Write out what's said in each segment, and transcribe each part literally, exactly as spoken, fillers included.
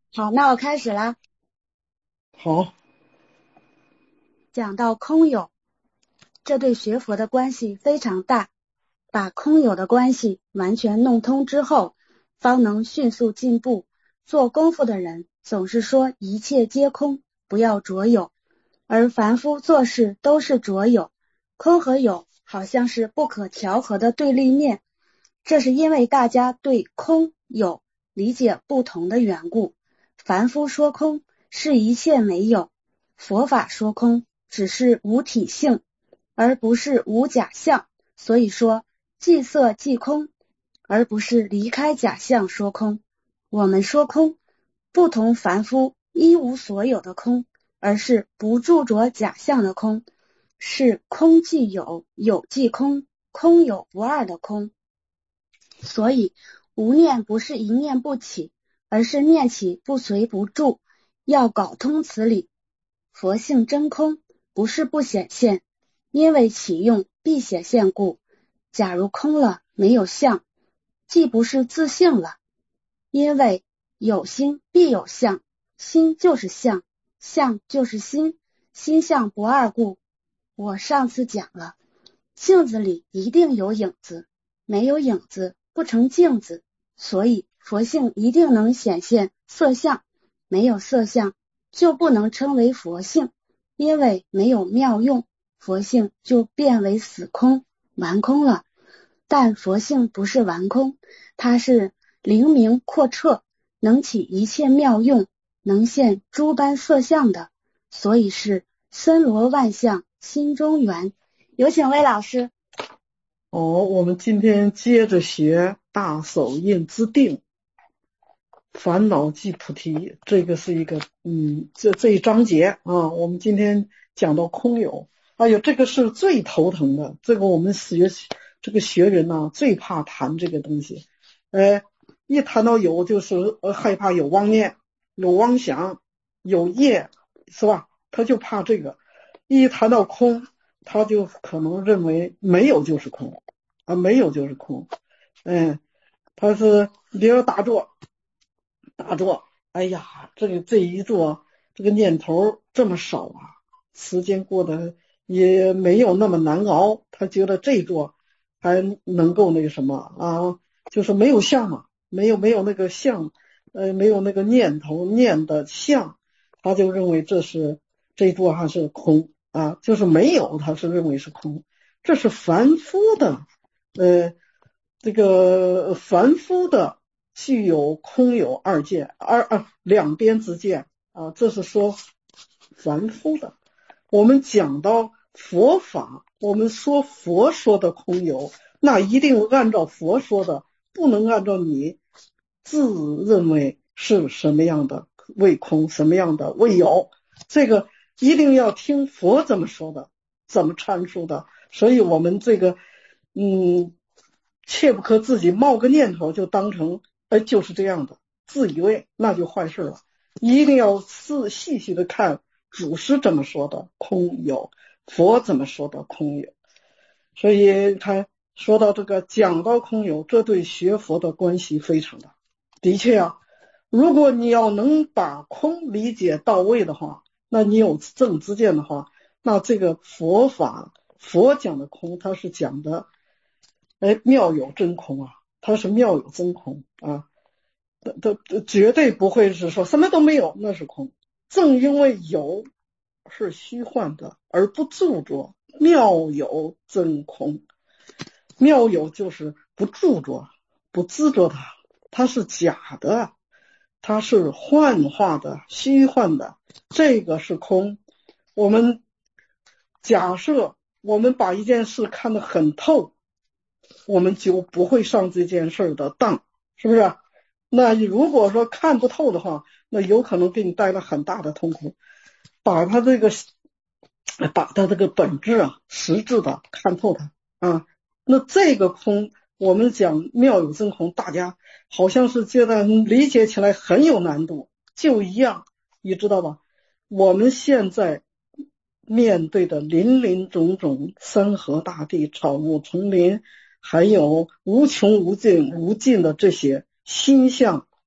好，那我开始啦。 好， 讲到空有，这对学佛的关系非常大。把空有的关系完全弄通之后，方能迅速进步。做功夫的人总是说一切皆空，不要着有，而凡夫做事都是着有。空和有好像是不可调和的对立面，这是因为大家对空有理解不同的缘故。凡夫说空是一切没有，佛法说空只是无体性，而不是无假象。所以说即色即空，而不是离开假象说空。我们说空，不同凡夫一无所有的空，而是不著着假象的空，是空即有，有即空，空有不二的空。所以无念不是一念不起，而是念起不随不住。要搞通此理，佛性真空不是不显现，因为起用必显现故。假如空了没有相，既不是自性了，因为有心必有相，心就是相，相就是心，心相不二故。我上次讲了，镜子里一定有影子，没有影子不成镜子，所以佛性一定能显现色相，没有色相就不能称为佛性，因为没有妙用，佛性就变为死空完空了。但佛性不是完空，它是灵明阔彻，能起一切妙用，能现诸般色相的，所以是森罗万象心中圆。有请魏老师。 哦，我们今天接着学大手印之定，烦恼即菩提，这个是一个嗯，这这一章节啊，我们今天讲到空有，哎呦，这个是最头疼的，这个我们学这个学人呢、啊、最怕谈这个东西，呃，一谈到有就是呃害怕有妄念、有妄想、有业，是吧？他就怕这个，一谈到空，他就可能认为没有就是空啊，没有就是空，嗯，他是比如打坐。打坐，哎呀，这个这一坐，这个念头这么少啊，时间过得也没有那么难熬。他觉得这一坐还能够那个什么啊，就是没有相嘛，没有没有那个相，呃，没有那个念头念的相，他就认为这是这一坐还是空啊，就是没有，他是认为是空，这是凡夫的，呃，这个凡夫的。具有空有二见，二啊两边之见啊，这是说凡夫的。我们讲到佛法，我们说佛说的空有，那一定按照佛说的，不能按照你自认为是什么样的为空，什么样的为有，这个一定要听佛怎么说的，怎么阐述的。所以我们这个嗯，切不可自己冒个念头就当成哎，就是这样的，自以为那就坏事了。一定要细细细的看祖师怎么说的空有，佛怎么说的空有。所以他说到这个讲到空有，这对学佛的关系非常大。的确啊，如果你要能把空理解到位的话，那你有正知见的话，那这个佛法佛讲的空，它是讲的哎妙有真空啊。它是妙有真空啊，它它绝对不会是说什么都没有，那是空。正因为有是虚幻的，而不著着，妙有真空。妙有就是不著着，不执着它，它是假的，它是幻化的、虚幻的，这个是空。我们假设我们把一件事看得很透，我们就不会上这件事的当，是不是？那如果说看不透的话，那有可能给你带来很大的痛苦。把它这个，把它这个本质啊，实质的看透它啊。那这个空，我们讲妙有真空，大家好像是觉得理解起来很有难度，就一样，你知道吧？我们现在面对的林林总总山河大地、草木丛林，还有无穷无尽无尽的这些心象，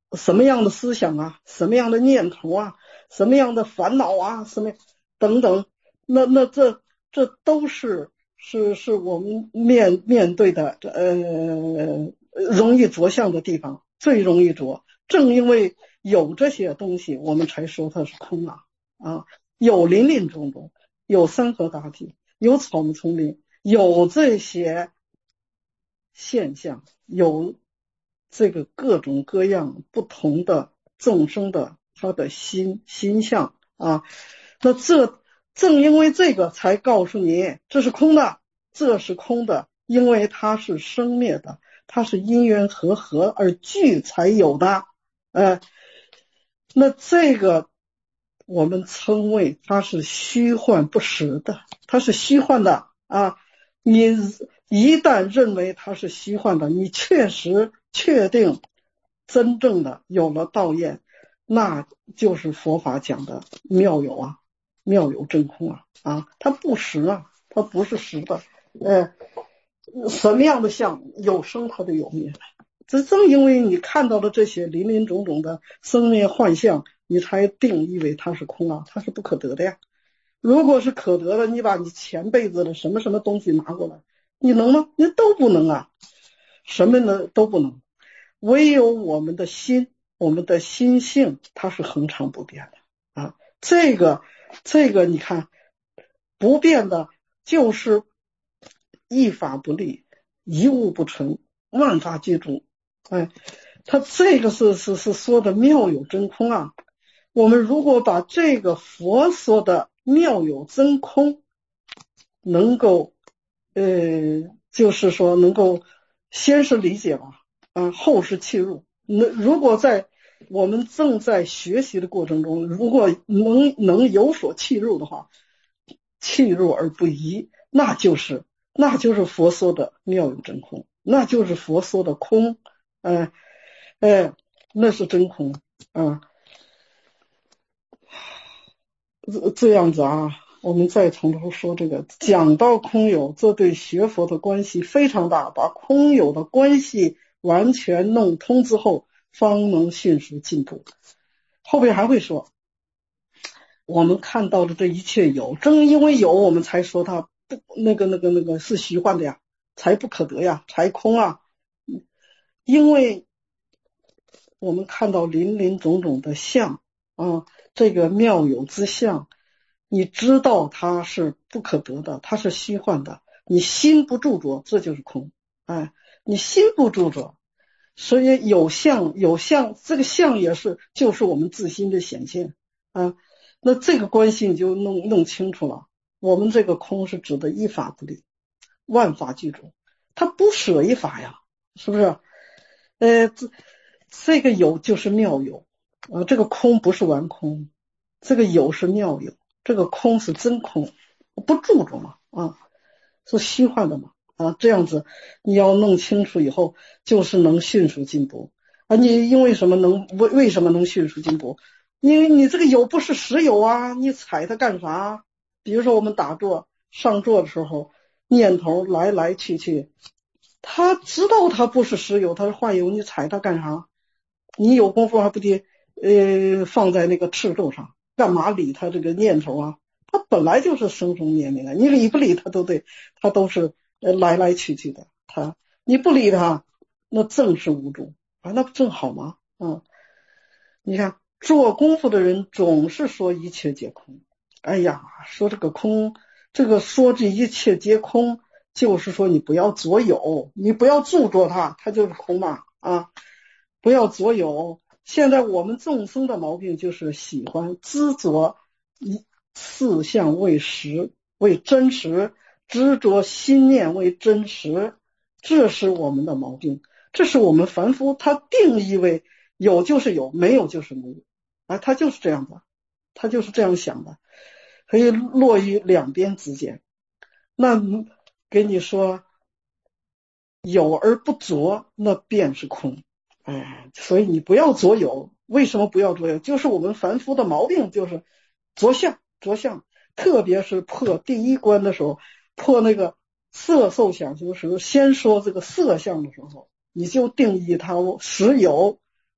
什么样的思想啊，什么样的念头啊，什么样的烦恼啊，什么等等，那那这这都是是是我们面面对的呃容易着相的地方，最容易着。正因为有这些东西，我们才说它是空啊啊，有林林种种，有山河大地，有草木丛林，有这些现象，有这个各种各样不同的众生的他的心心相啊，那这正因为这个才告诉你这是空的，这是空的，因为它是生灭的，它是因缘和合而聚才有的，呃，那这个我们称为它是虚幻不实的，它是虚幻的啊。你一旦认为它是虚幻的，你确实确定真正的有了道验，那就是佛法讲的妙有啊，妙有真空啊啊，它不实啊，它不是实的。呃，什么样的相有生它就有灭，这正因为你看到了这些林林种种的生灭幻象，你才定义为它是空啊，它是不可得的呀。如果是可得的，你把你前辈子的什么什么东西拿过来，你能吗？你都不能啊，什么呢都不能。唯有我们的心，我们的心性，它是恒常不变的啊。这个这个你看，不变的就是一法不立，一物不存，万法皆住。哎，他这个是是是说的妙有真空啊。我们如果把这个佛说的妙有真空能够呃就是说能够先是理解吧啊，后是契入。那如果在我们正在学习的过程中，如果能能有所契入的话，契入而不移，那就是那就是佛说的妙有真空，那就是佛说的空，呃呃那是真空啊。这样子啊，我们再从头说这个，讲到空有，这对学佛的关系非常大，把空有的关系完全弄通之后，方能迅速进步。后边还会说，我们看到的这一切有，正因为有，我们才说它不那个那个那个是虚幻的呀，才不可得呀，才空啊。因为我们看到林林种种的相啊，这个妙有之相，你知道它是不可得的，它是虚幻的，你心不住着，这就是空。哎，你心不住着，所以有相有相，这个相也是就是我们自心的显现啊。那这个关系你就弄弄清楚了。我们这个空是指的一法不立，万法具足，它不舍一法呀，是不是？呃，这这个有就是妙有啊，这个空不是完空，这个有是妙有，这个空是真空，不住着嘛啊，是虚幻的嘛啊，这样子你要弄清楚以后，就是能迅速进步啊。你因为什么能为为什么能迅速进步？因为你这个有不是实有啊，你踩它干啥？比如说我们打坐上座的时候，念头来来去去，他知道他不是实有，他是幻有，你踩它干啥？你有功夫还不得呃放在那个赤豆上，干嘛理他这个念头啊？他本来就是生生灭灭的，你理不理他都对，他都是呃来来去去的。他你不理他，那正是无助啊，那不正好吗？嗯，你看做功夫的人总是说一切皆空，哎呀，说这个空，这个说这一切皆空，就是说你不要着有，你不要著作它，它就是空嘛啊，不要着有。现在我们众生的毛病就是喜欢执着一事相为实为真实，执着心念为真实，这是我们的毛病，这是我们凡夫他定义为有就是有，没有就是没有啊，他就是这样的，他就是这样想的，可以落于两边之间。那给你说有而不着，那便是空。哎，所以你不要着有。为什么不要着有？就是我们凡夫的毛病，就是着相着相，特别是破第一关的时候，破那个色受想行识，先说这个色相的时候，你就定义它实有，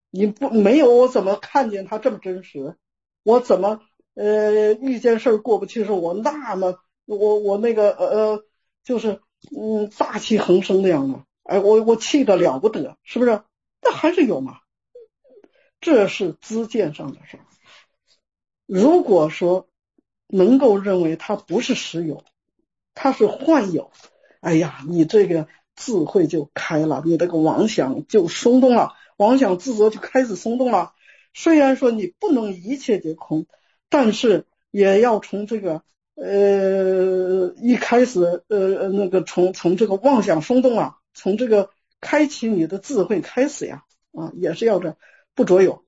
你不没有我怎么看见它这么真实？我怎么呃遇见事儿过不去的时候，我那么我我那个呃就是嗯大气横生那样的，哎我我气得了不得，是不是？那还是有嘛，这是知见上的事儿。如果说能够认为它不是实有，它是幻有，哎呀，你这个智慧就开了，你这个妄想就松动了，妄想自责就开始松动了。虽然说你不能一切皆空，但是也要从这个呃一开始呃那个从从这个妄想松动啊，从这个开启你的智慧开始呀，啊，也是要这不着有。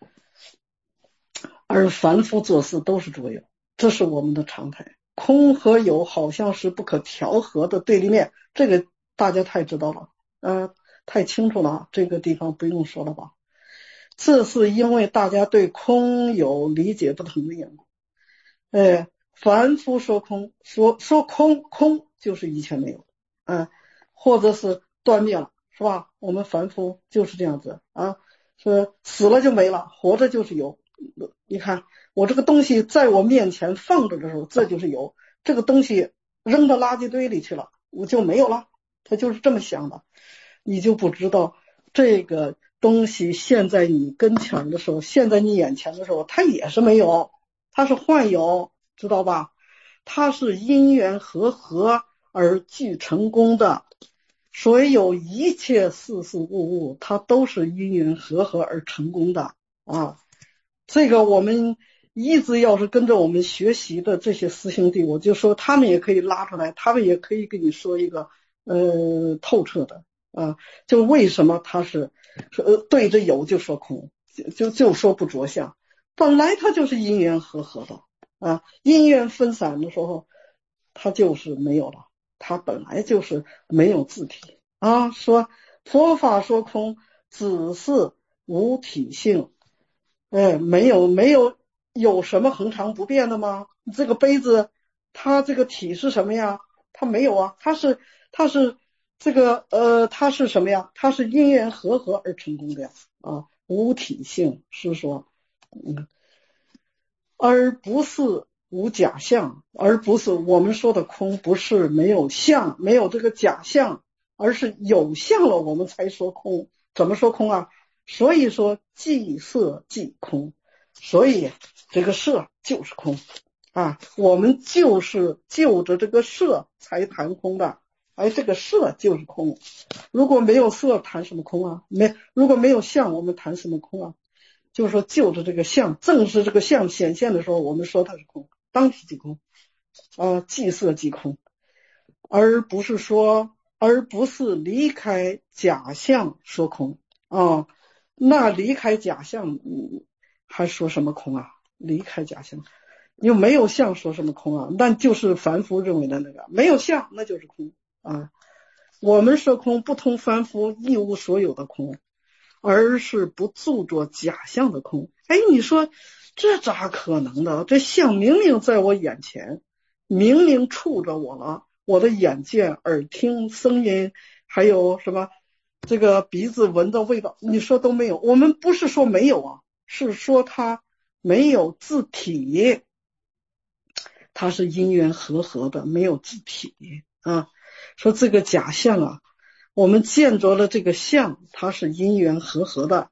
而凡夫做事都是着有，这是我们的常态。空和有好像是不可调和的对立面，这个大家太知道了，呃，太清楚了，这个地方不用说了吧。这是因为大家对空有理解不同的缘故。哎，凡夫说空，说说空，空就是一切没有，啊，或者是断灭了，是吧？我们凡夫就是这样子啊，说死了就没了，活着就是有。你看我这个东西在我面前放着的时候，这就是有；这个东西扔到垃圾堆里去了，我就没有了。他就是这么想的，你就不知道这个东西现在你跟前的时候，现在你眼前的时候，它也是没有，它是幻有，知道吧？它是因缘和合而具成功的，所有一切事事物物，它都是因缘和合而成功的啊。这个我们一直要是跟着我们学习的这些师兄弟，我就说他们也可以拉出来，他们也可以跟你说一个呃透彻的啊，就为什么他是说对着有就说空，就就就说不着相，本来他就是因缘和合的啊，因缘分散的时候，他就是没有了，他本来就是没有自体啊。说佛法说空，只是无体性。哎，没有没有有什么恒常不变的吗？这个杯子它这个体是什么呀？它没有啊，它是它是这个呃它是什么呀？它是因缘和合而成功的呀啊，无体性是说嗯，而不是无假象，而不是我们说的空，不是没有相，没有这个假象，而是有相了我们才说空。怎么说空啊？所以说即色即空，所以这个色就是空啊，我们就是就着这个色才谈空的，而这个色就是空。如果没有色谈什么空啊？没，如果没有相我们谈什么空啊？就是说就着这个相，正是这个相显现的时候，我们说它是空，当体即空啊，即色即空，而不是说而不是离开假象说空啊。那离开假象还说什么空啊？离开假象又没有相说什么空啊？那就是凡夫认为的那个没有相那就是空啊。我们说空不通凡夫一无所有的空，而是不著着假象的空。哎，你说这咋可能的？这相明明在我眼前，明明触着我了，我的眼见耳听声音还有什么这个鼻子闻的味道，你说都没有。我们不是说没有啊，是说它没有自体，它是因缘和合的，没有自体啊。说这个假象啊，我们见着了这个相，它是因缘和合的。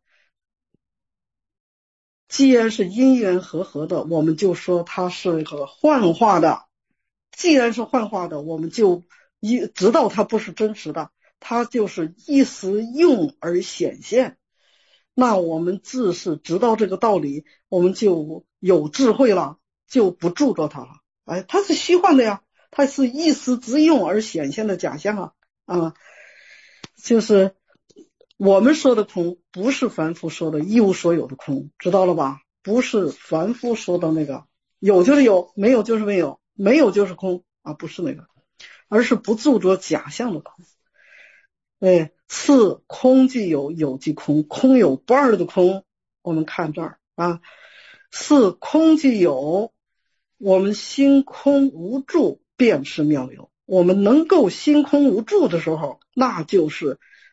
既然是因缘和合的，我们就说它是个幻化的。既然是幻化的，我们就一知道它不是真实的，它就是一时用而显现。那我们自是知道这个道理，我们就有智慧了，就不著着它了。哎，它是虚幻的呀，它是一时之用而显现的假象啊啊，就是我们说的空，不是凡夫说的一无所有的空，知道了吧？不是凡夫说的那个有就是有，没有就是没有，没有就是空啊，不是那个，而是不著着假象的空。哎，是空即有，有即空，空有不二的空。我们看这儿啊，是空即有，我们心空无住便是妙有。我们能够心空无住的时候，那就是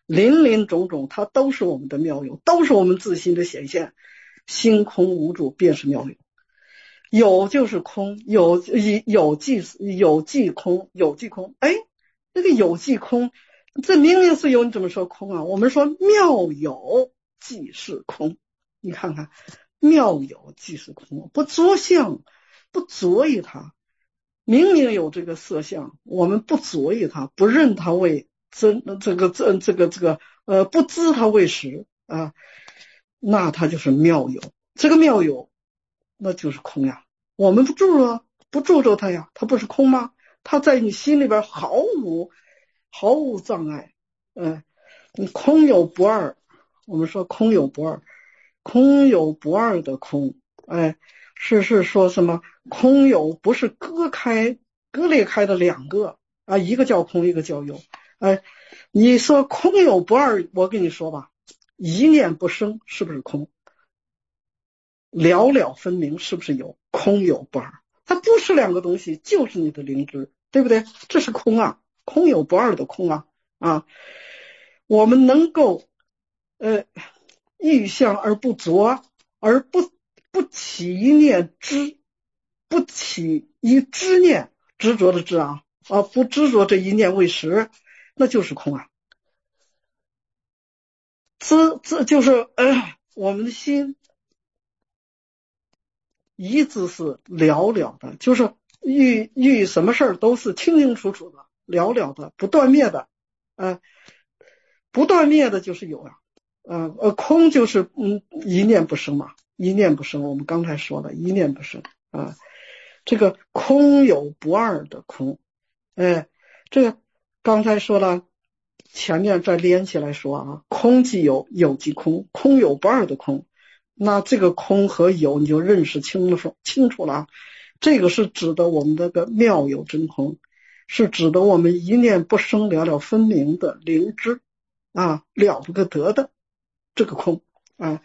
林林种种，它都是我们的妙有，都是我们自心的显现。心空无主便是妙有，有就是空，有有即有即空，有即空。哎，那个有即空，这明明是有，你怎么说空啊？我们说妙有即是空，你看看，妙有即是空，不着相，不着于它。明明有这个色相，我们不着于它，不认它为真，这个这这个这个呃，不知它为实啊，那它就是妙有。这个妙有，那就是空呀。我们不住了，不住着它呀，它不是空吗？它在你心里边毫无毫无障碍。嗯，你空有不二，我们说空有不二，空有不二的空，哎，是是说什么？空有不是割开、割裂开的两个啊，一个叫空，一个叫有。哎，你说空有不二，我跟你说吧，一念不生是不是空？了了分明是不是有？空有不二，它不是两个东西，就是你的灵知，对不对？这是空啊，空有不二的空啊啊！我们能够呃欲象而不着，而不不起一念知，不起一知念，执着的执啊啊，不执着这一念为实，那就是空啊。这这就是呃我们的心。一字是了了的，就是遇遇什么事儿都是清清楚楚的，了了的，不断灭的，呃，不断灭的就是有啊，呃呃，空就是嗯一念不生嘛，一念不生，我们刚才说了一念不生啊、呃，这个空有不二的空，哎，这个刚才说了，前面再连起来说啊，空即有，有即空，空有不二的空。那这个空和有你就认识清楚清楚了，这个是指的我们这个妙有真空，是指的我们一念不生了了分明的灵知啊，了不可得的这个空啊。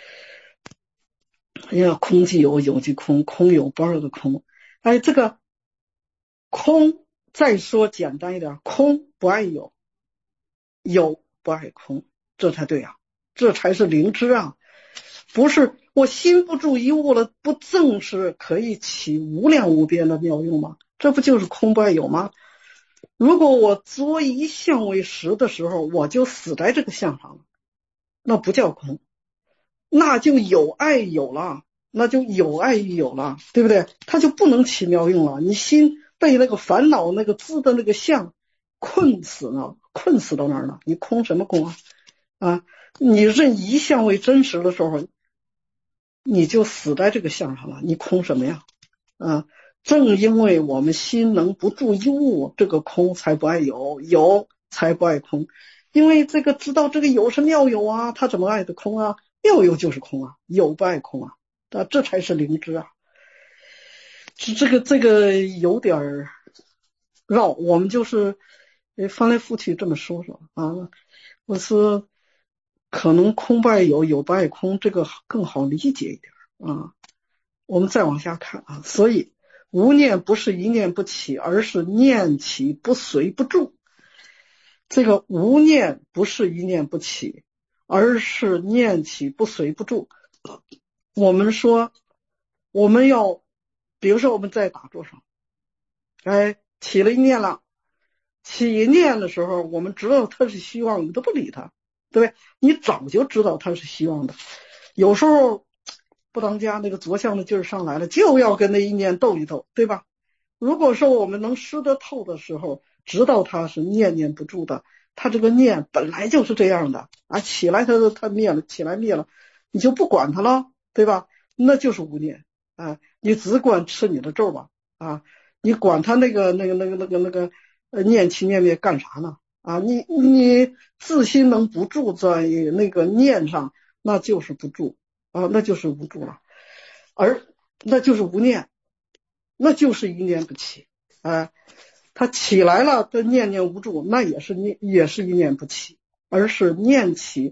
哎呀，空即有，有即空，空有不二的空。哎，这个空再说简单一点，空不爱有，有不爱空，这才对啊，这才是灵知啊。不是我心不住一物了，不正是可以起无量无边的妙用吗？这不就是空不爱有吗？如果我着一相为实的时候，我就死在这个相上了，那不叫空，那就有爱有了，那就有爱有了，对不对？它就不能起妙用了。你心被那个烦恼那个知的那个相困死了，困死到那儿了，你空什么空啊？啊，你认一相为真实的时候，你就死在这个相上了，你空什么呀？啊，正因为我们心能不住一物，这个空才不爱有，有才不爱空。因为这个知道这个有是妙有啊，他怎么爱的空啊？妙有就是空啊，有不爱空啊，啊，这才是灵知啊。这这个这个有点绕，我们就是翻来覆去这么说说啊。我说可能空不爱有，有不爱空，这个更好理解一点啊。我们再往下看啊，所以无念不是一念不起，而是念起不随不住。这个无念不是一念不起，而是念起不随不住。我们说我们要比如说我们在打坐上，哎，起了一念了，起一念的时候我们知道它是希望，我们都不理它，对不对？你早就知道它是希望的，有时候不当家那个着相的劲儿上来了，就要跟那一念斗一斗，对吧？如果说我们能识得透的时候，知道它是念念不住的，它这个念本来就是这样的啊，起来它它灭了，起来灭了，你就不管它了，对吧？那就是无念啊，你只管吃你的咒吧啊，你管它那个那个那个那个那个呃念起念灭干啥呢？啊，你你自心能不住在那个念上，那就是不住啊，那就是无助了，而那就是无念，那就是一念不起啊。他起来了，他念念无助，那也是念，也是一念不起，而是念起。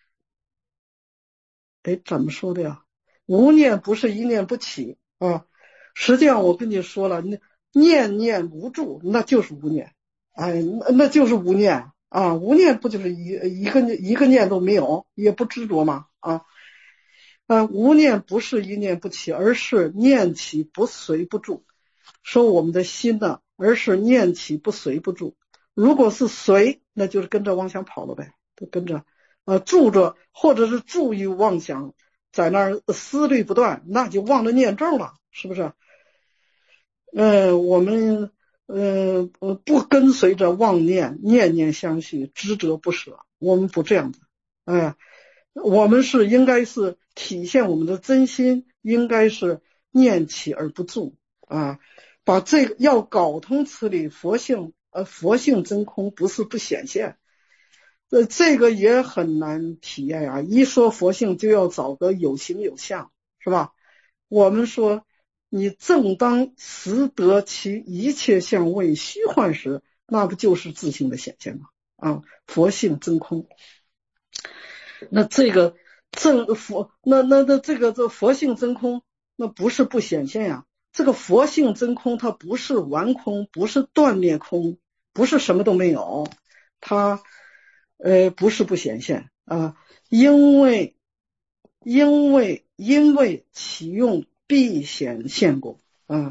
哎，怎么说的呀？无念不是一念不起啊。实际上我跟你说了，念念无助，那就是无念，哎，那那就是无念啊，无念不就是一一个一个念都没有，也不执着吗？啊，呃，无念不是一念不起，而是念起不随不住。说我们的心呢，而是念起不随不住。如果是随，那就是跟着妄想跑了呗，都跟着呃住着，或者是住于妄想，在那儿思虑不断，那就忘了念咒了，是不是？呃，我们呃不跟随着妄念，念念相续，执着不舍，我们不这样子，哎、呃，我们是应该是体现我们的真心，应该是念起而不住啊，把这个要搞通此理，佛性呃佛性真空不是不显现，呃这个也很难体验啊，一说佛性就要找个有形有相，是吧？我们说你正当识得其一切相为虚幻时，那不就是自性的显现吗？啊，佛性真空。那这个正佛，那那那这个这佛性真空，那不是不显现呀。这个佛性真空，它不是完空，不是断灭空，不是什么都没有，它呃不是不显现啊，因为因为因为其用必显现过啊。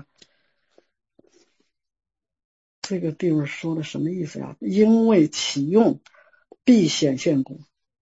这个地方说的什么意思呀？因为其用必显现过。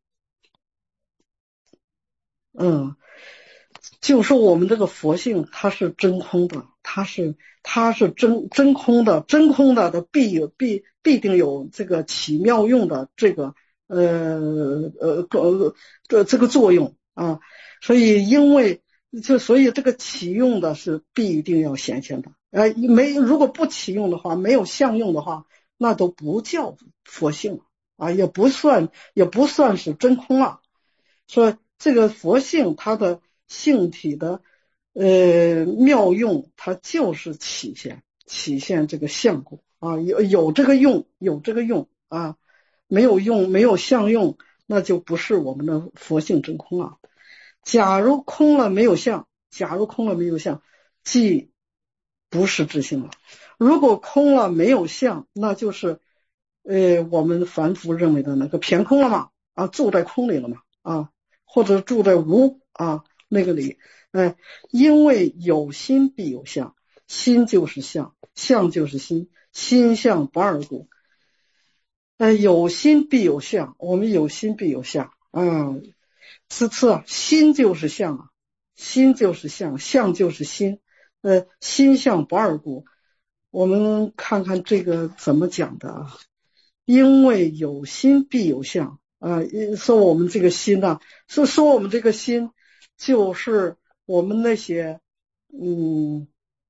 嗯，就说我们这个佛性它是真空的，它是它是真真空的，真空的的必有必必定有这个起妙用的这个呃呃呃这这个作用啊，所以因为就所以这个起用的是必定要显现的，呃没如果不起用的话，没有相用的话，那都不叫佛性啊，也不算也不算是真空了，说这个佛性它的性体的呃妙用，它就是起现起现这个相故啊，有有这个用有这个用啊，没有用没有相用，那就不是我们的佛性真空了。假如空了没有相，假如空了没有相，即不是自性了。如果空了没有相，那就是呃我们凡夫认为的那个偏空了嘛，啊住在空里了嘛，啊或者住在无啊那个里，哎，因为有心必有相，心就是相，相就是心，心相不二故。哎，有心必有相，我们有心必有相啊。此次啊，心就是相啊，心就是相，相就是心，呃，心相不二故。我们看看这个怎么讲的啊？因为有心必有相啊，说我们这个心呢、啊，是说我们这个心就是我们那些嗯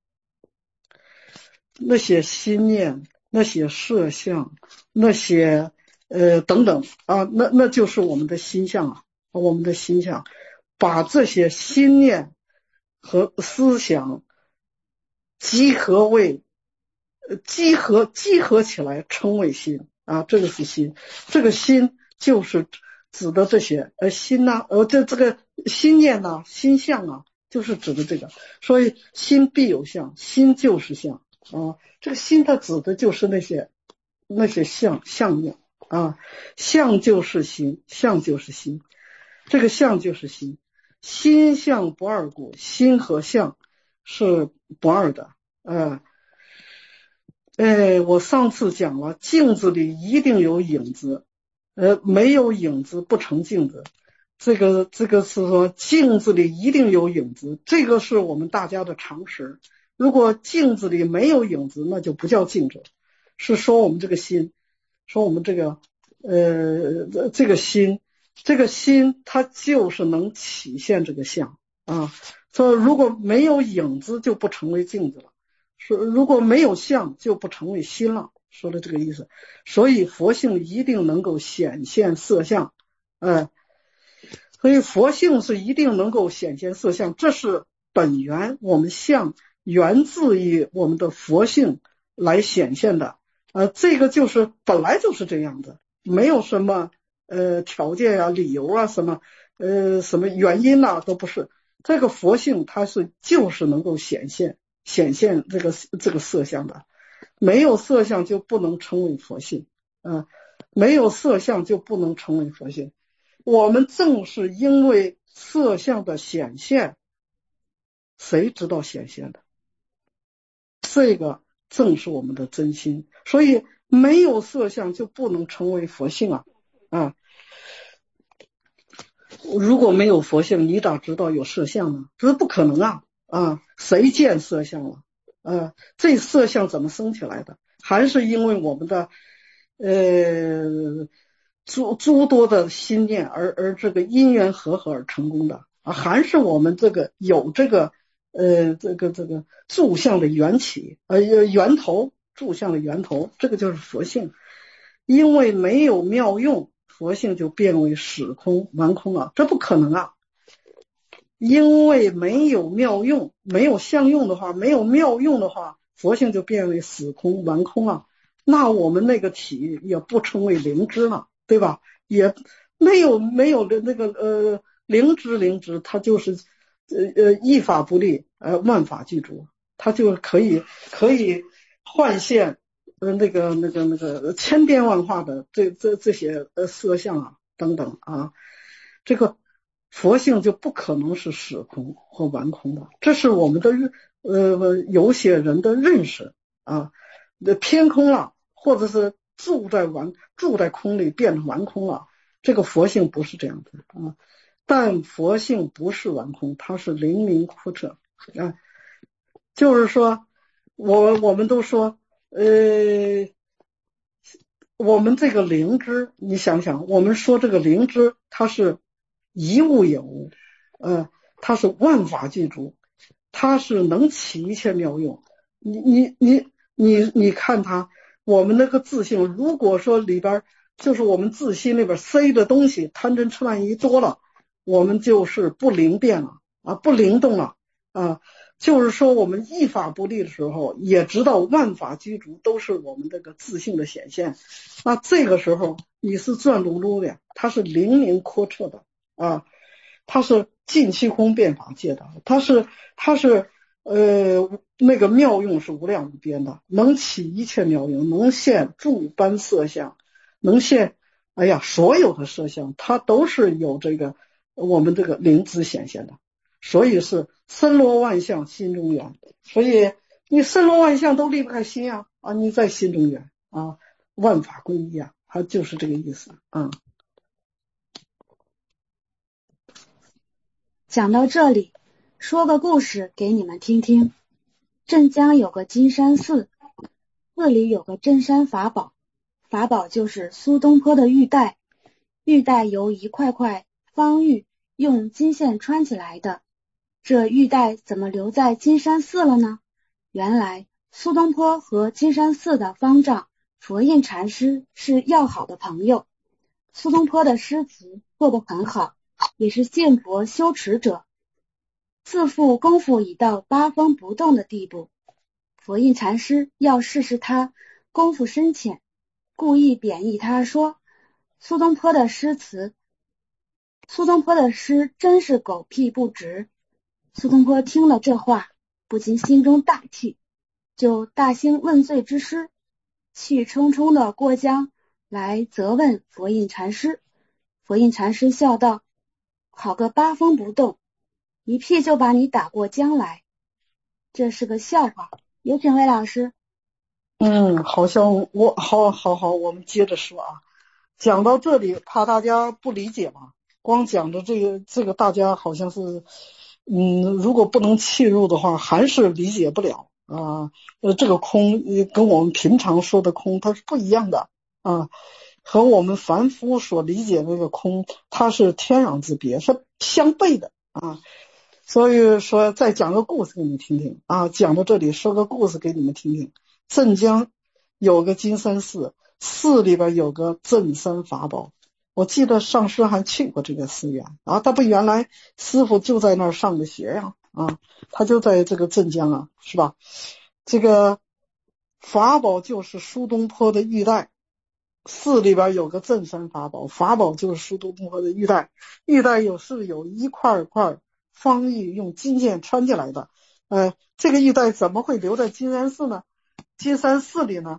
那些心念、那些设相、那些呃等等啊，那那就是我们的心相啊，我们的心相，把这些心念和思想集合为呃集合集合起来称为心啊，这个是心，这个心就是指的这些呃心呐、啊，呃这这个心念呐、啊、心相啊，就是指的这个，所以心必有相，心就是相啊，这个心它指的就是那些那些相相念啊，相就是心，相就是心，这个相就是心，心相不二故，心和相是不二的，呃哎，我上次讲了，镜子里一定有影子，呃，没有影子不成镜子。这个这个是说镜子里一定有影子，这个是我们大家的常识。如果镜子里没有影子，那就不叫镜子，是说我们这个心，说我们这个呃这个心，这个心它就是能体现这个相啊。说如果没有影子，就不成为镜子了。说如果没有相，就不成为心了，说的这个意思。所以佛性一定能够显现色相，呃，所以佛性是一定能够显现色相，这是本源，我们相源自于我们的佛性来显现的，呃，这个就是本来就是这样的，没有什么呃条件啊、理由啊、什么呃什么原因呐、啊，都不是。这个佛性它是就是能够显现。显现这个这个色相的，没有色相就不能称为佛性，嗯、 没有色相就不能成为佛性。我们正是因为色相的显现，谁知道显现的？这个正是我们的真心，所以没有色相就不能成为佛性啊啊！如果没有佛性，你咋知道有色相呢？这是不可能啊啊！谁见色相了？啊，这色相怎么生起来的？还是因为我们的呃诸诸多的心念而而这个因缘和合而成功的啊，还是我们这个有这个呃这个这个住相的缘起呃源头，住相的源头，这个就是佛性。因为没有妙用，佛性就变为死空顽空了，这不可能啊！因为没有妙用，没有相用的话，没有妙用的话，佛性就变为死空顽空了。那我们那个体也不称为灵知了，对吧？也没有没有的那个呃灵知灵知，它就是呃呃一法不立，呃万法具足，它就可以可以幻现呃那个那个那个千变万化的这这这些呃色相啊等等啊，这个佛性就不可能是死空或顽空的，这是我们的呃有些人的认识啊，偏空了，或者是住在顽住在空里变成顽空了，这个佛性不是这样子啊。但佛性不是顽空，它是灵明阔彻啊，就是说我我们都说呃我们这个灵知，你想想，我们说这个灵知它是一物有物，呃，它是万法具足，它是能起一切妙用。你你你你你看它，我们那个自性，如果说里边就是我们自心里边塞的东西，贪嗔痴慢疑多了，我们就是不灵变了啊，不灵动了啊。就是说我们一法不立的时候，也知道万法具足都是我们这个自性的显现，那这个时候你是转噜噜的，它是灵明阔彻的啊，它是尽虚空变法界的，它是它是呃那个妙用是无量无边的，能起一切妙用，能现诸般色相，能现哎呀所有的色相，它都是有这个我们这个灵知显现的。所以是森罗万象心中圆，所以你森罗万象都离不开心啊啊！你在心中圆啊，万法归一啊，它就是这个意思啊。 讲到这里，说个故事给你们听听。镇江有个金山寺，寺里有个镇山法宝，法宝就是苏东坡的玉带，玉带由一块块方玉用金线穿起来的。这玉带怎么留在金山寺了呢？原来苏东坡和金山寺的方丈佛印禅师是要好的朋友。苏东坡的诗词做得很好，也是信佛修持者，自负功夫已到八风不动的地步。佛印禅师要试试他功夫深浅，故意贬义他说苏东坡的诗词苏东坡的诗真是狗屁不值。苏东坡听了这话，不禁心中大气，就大兴问罪之师，气冲冲的过江来责问佛印禅师。佛印禅师笑道：好个八风不动，一屁就把你打过江来。这是个笑话，有请魏老师。 嗯，好像我好好好，我们接着说啊。讲到这里，怕大家不理解嘛，光讲的这个这个，大家好像是。嗯，如果不能契入的话，还是理解不了啊。呃，这个空跟我们平常说的空它是不一样的啊，和我们凡夫所理解的那个空，它是天壤之别，是相悖的啊。所以说，再讲个故事给你们听听啊。讲到这里，说个故事给你们听听。镇江有个金山寺，寺里边有个镇山法宝。我记得上师还去过这个寺院啊，他不原来师傅就在那儿上的学呀啊，他就在这个镇江啊，是吧？这个法宝就是苏东坡的玉带，寺里边有个镇山法宝，法宝就是苏东坡的玉带，玉带有是有一块块方玉用金线穿进来的，呃，这个玉带怎么会留在金山寺呢？金山寺里呢？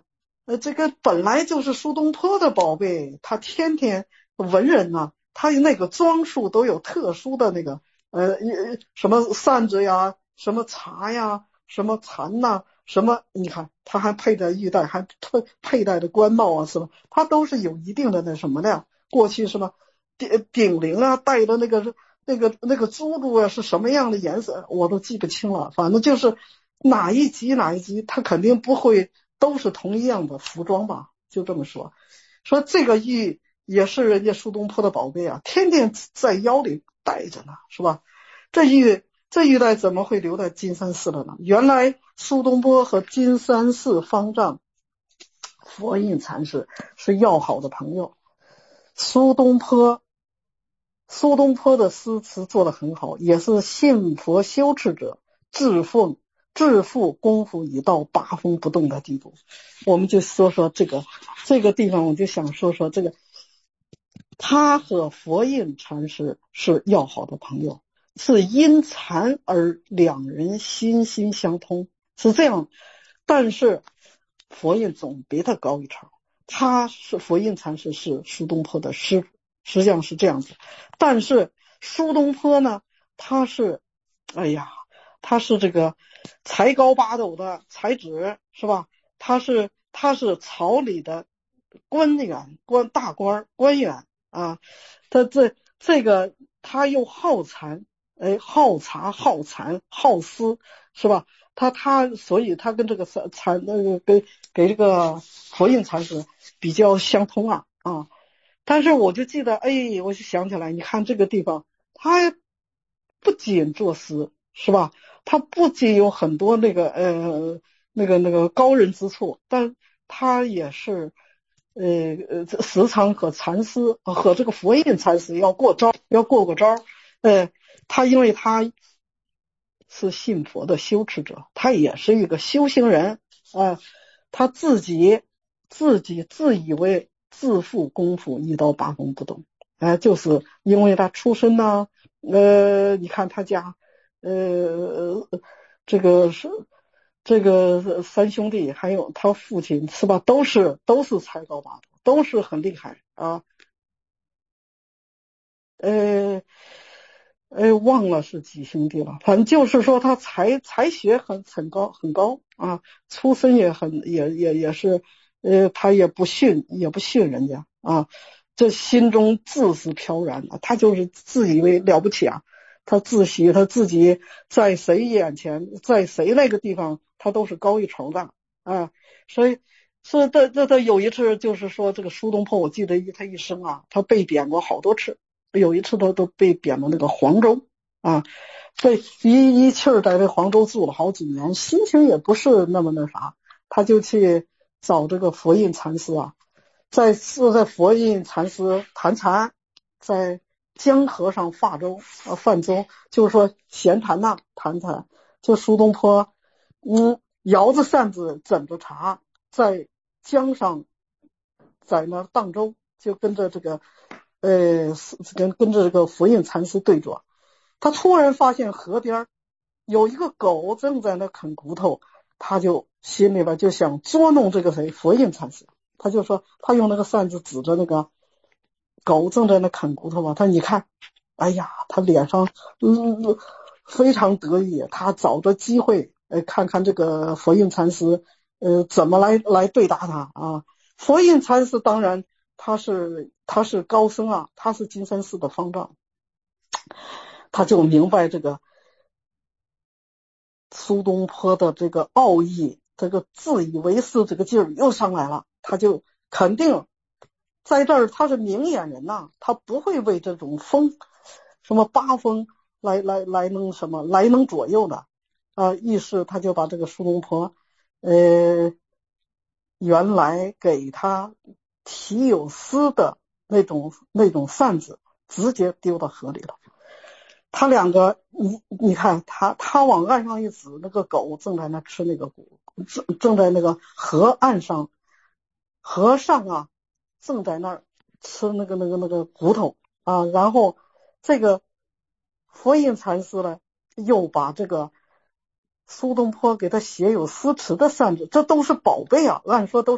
呃，这个本来就是苏东坡的宝贝，他天天文人呐、啊，他那个装束都有特殊的那个呃什么扇子呀，什么茶呀，什么蚕呐、啊，什么你看他还佩戴玉带，还佩佩戴的官帽啊，什么他都是有一定的那什么的呀。过去什么顶顶翎啊，戴的那个那个那个珠珠啊是什么样的颜色，我都记不清了。反正就是哪一集哪一集，他肯定不会都是同一样的服装吧，就这么说。说这个玉也是人家苏东坡的宝贝啊，天天在腰里带着呢，是吧？这玉这玉带怎么会留在金山寺了呢？原来苏东坡和金山寺方丈佛印禅师是要好的朋友。苏东坡苏东坡的诗词做得很好，也是信佛修持者，自奉致富功夫已到八风不动的地步。我们就说说这个这个地方，我就想说说这个，他和佛印禅师是要好的朋友，是因禅而两人心心相通，是这样。但是佛印总比他高一筹，他是佛印禅师是苏东坡的师傅，实际上是这样子。但是苏东坡呢，他是哎呀他是这个才高八斗的才子，是吧？他是他是朝里的官员官大官官员啊，他这这个他又好禅，哎，好茶好禅好诗，是吧？他他所以他跟这个禅那个跟给这个佛印禅师比较相通啊啊。但是我就记得，哎，我就想起来，你看这个地方，他不仅作诗，是吧？他不仅有很多那个呃那个那个高人之处，但他也是呃呃时常和禅师和这个佛印禅师要过招，要过过招。呃，他因为他是信佛的修持者，他也是一个修行人啊、呃，他自己自己自以为自负功夫一刀八风不动，哎、呃，就是因为他出身呢，呃，你看他家，呃，这个是这个三兄弟，还有他父亲是吧，都是都是才高八斗，都是很厉害啊，呃。哎，忘了是几兄弟了，反正就是说他才才学很很高很高啊，出身也很也也也是，呃，他也不逊也不逊人家啊，这心中自是飘然啊，他就是自以为了不起啊，他自诩他自己在谁眼前，在谁那个地方，他都是高一筹的啊，所以所以这这这有一次就是说这个苏东坡，我记得他一生啊，他被贬过好多次。有一次他都被贬到那个黄州啊，被一一气儿在这黄州住了好几年，心情也不是那么那啥，他就去找这个佛印禅师啊，在是在佛印禅师谈禅，在江河上泛舟啊泛舟，就是说闲谈呐、啊，谈谈。就苏东坡，嗯，摇着扇子枕着茶，在江上，在那荡舟，就跟着这个。呃，跟跟着这个佛印禅师对坐，他突然发现河边有一个狗正在那啃骨头，他就心里边就想捉弄这个谁佛印禅师，他就说他用那个扇子指着那个狗正在那啃骨头嘛，他你看，哎呀，他脸上嗯非常得意，他找着机会，呃，看看这个佛印禅师呃怎么来来对答他啊。佛印禅师当然。他是他是高僧啊，他是金山寺的方丈，他就明白这个苏东坡的这个傲意，这个自以为是这个劲儿又上来了，他就肯定在这儿他是明眼人呐、啊，他不会为这种风什么八风来来来能什么来能左右的啊，于是他就把这个苏东坡呃原来给他题有诗的那种那种扇子直接丢到河里了。他两个你你看他他往岸上一指，那个狗正在那吃那个骨，正正在那个河岸上，河上啊正在那儿吃那个那个那个骨头啊，然后这个佛印禅师呢又把这个苏东坡给他写有诗词的扇子，这都是宝贝啊，按说都是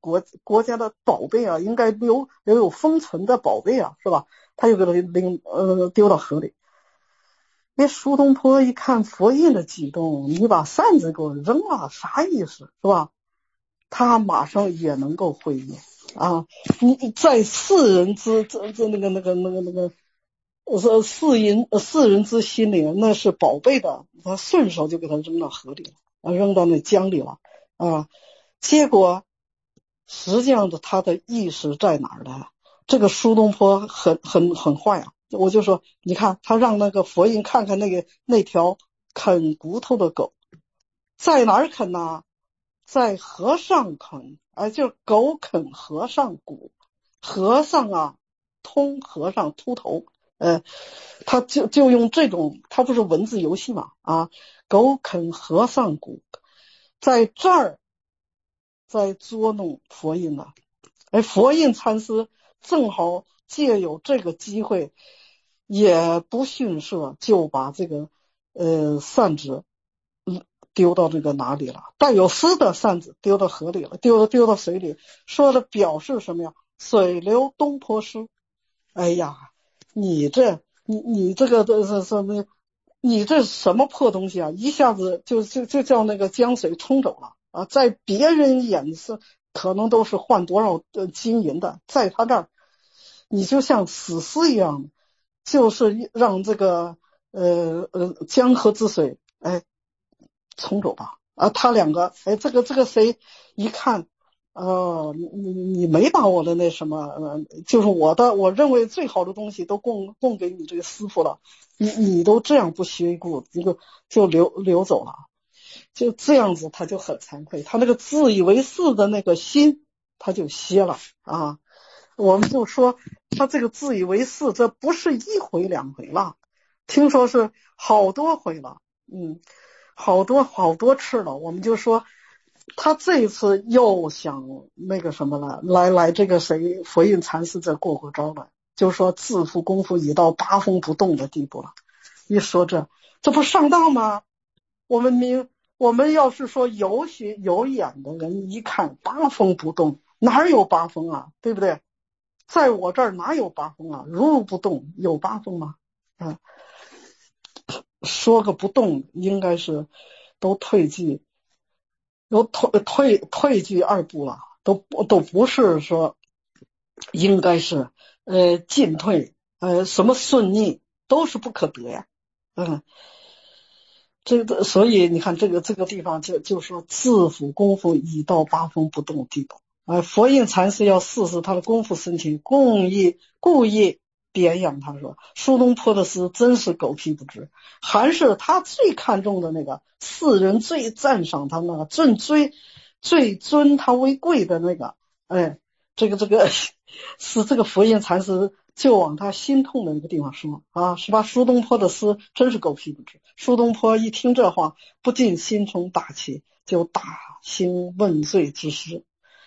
国国家的宝贝啊，应该留留有封存的宝贝啊，是吧？他就给他拎呃丢到河里。那苏东坡一看佛印的举动，你把扇子给我扔了，啥意思，是吧？他马上也能够回应啊！你在世人之这这那个那个那个那个，呃，世人世人之心里那是宝贝的，他顺手就给他扔到河里了，啊，扔到那江里了啊！结果实际上的他的意识在哪儿呢？这个苏东坡很很很坏啊！我就说，你看他让那个佛印看看那个那条啃骨头的狗，在哪儿啃呢？在河上啃，哎，就狗啃和尚骨，和尚啊，通和尚秃头，呃，他就就用这种，他不是文字游戏嘛啊，狗啃和尚骨，在这儿在捉弄佛印呢，哎，佛印禅师正好借有这个机会，也不逊色，就把这个呃扇子丢到这个哪里了？带有丝的扇子丢到河里了，丢丢到水里，说的表示什么呀？水流东坡湿。哎呀，你这你你这个这是什么？你这什么破东西啊！一下子就就就叫那个江水冲走了啊！在别人眼是可能都是换多少呃金银的，在他这儿，你就像死尸一样，就是让这个呃呃江河之水哎冲走吧啊！他两个哎，这个这个谁一看，哦，你你你没把我的那什么，呃，就是我的我认为最好的东西都供供给你这个师傅了，你你都这样不惜一顾，一个就流流走了，就这样子他就很惭愧，他那个自以为是的那个心他就歇了啊。我们就说他这个自以为是，这不是一回两回了，听说是好多回了，嗯，好多好多次了。我们就说他这一次又想那个什么了，来来这个谁佛印禅师这过过招了，就说自负功夫已到八风不动的地步了。一说这这不上当吗？我们明我们要是说有血有眼的人一看八风不动，哪有八风啊，对不对？在我这儿哪有八风啊？如如不动有八风吗？啊，说个不动应该是都退居都退退退居二步了，都都不是说应该是呃进退，呃什么顺逆都是不可得呀。嗯，这个所以你看这个这个地方就就说自负功夫已到八风不动地步。啊，佛印禅师要试试他的功夫深浅，故意故意贬扬他说苏东坡的诗真是狗屁不知，还是他最看重的那个世人最赞赏他那个最最最尊他为贵的那个，哎，这个这个是这个佛印禅师就往他心痛的那个地方说啊，是吧？苏东坡的诗真是狗屁不知。苏东坡一听这话，不禁心中大气，就大兴问罪之师。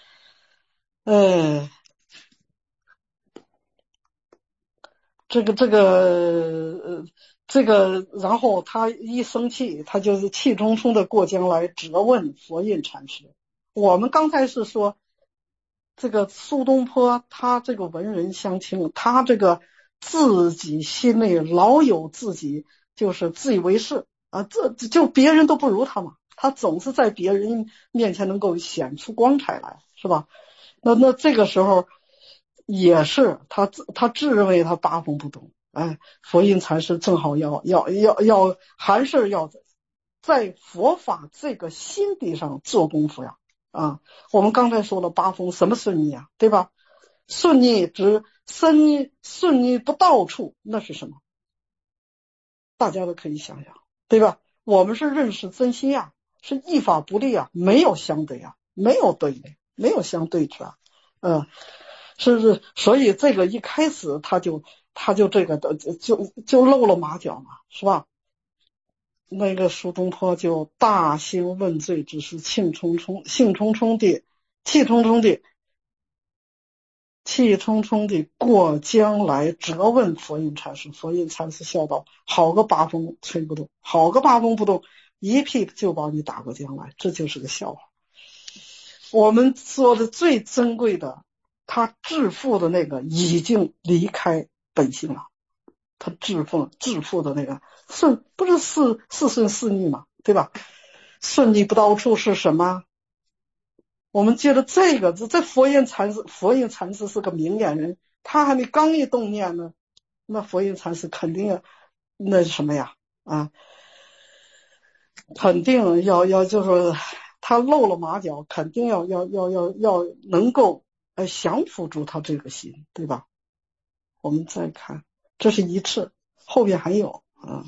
呃，这个这个呃这个，然后他一生气，他就是气冲冲的过江来责问佛印禅师。我们刚才是说这个苏东坡，他这个文人相轻，他这个自己心里老有自己，就是自以为是啊，这就别人都不如他嘛，他总是在别人面前能够显出光彩来，是吧？那那这个时候也是他自他自认为他八风不动，哎，佛印禅师正好要要要要还是要在佛法这个心地上做功夫呀啊！我们刚才说了八风什么顺逆啊，对吧？顺逆指身逆顺逆不到处，那是什么？大家都可以想想，对吧？我们是认识真心呀，是依法不立啊，没有相对啊，没有对的，没有相对之啊，嗯。是不是？所以这个一开始他就他就这个的就就露了马脚嘛，是吧？那个苏东坡就大兴问罪之师，兴冲冲兴冲冲的气冲冲的气冲冲的过江来责问佛印禅师。佛印禅师笑道：好个八风吹不动，好个八风不动，一屁就把你打过江来，这就是个笑话。 我们说的最珍贵的，他致富的那个已经离开本性了，他致富致富的那个顺不是四四顺四逆嘛，对吧？顺逆不到处是什么？我们接着这个，这佛印禅师，佛印禅师是个明眼人，他还没刚一动念呢，那佛印禅师肯定那什么呀啊，肯定要要就是他露了马脚，肯定要要要要要能够呃降服住他这个心，对吧？我们再看，这是一次，后边还有啊。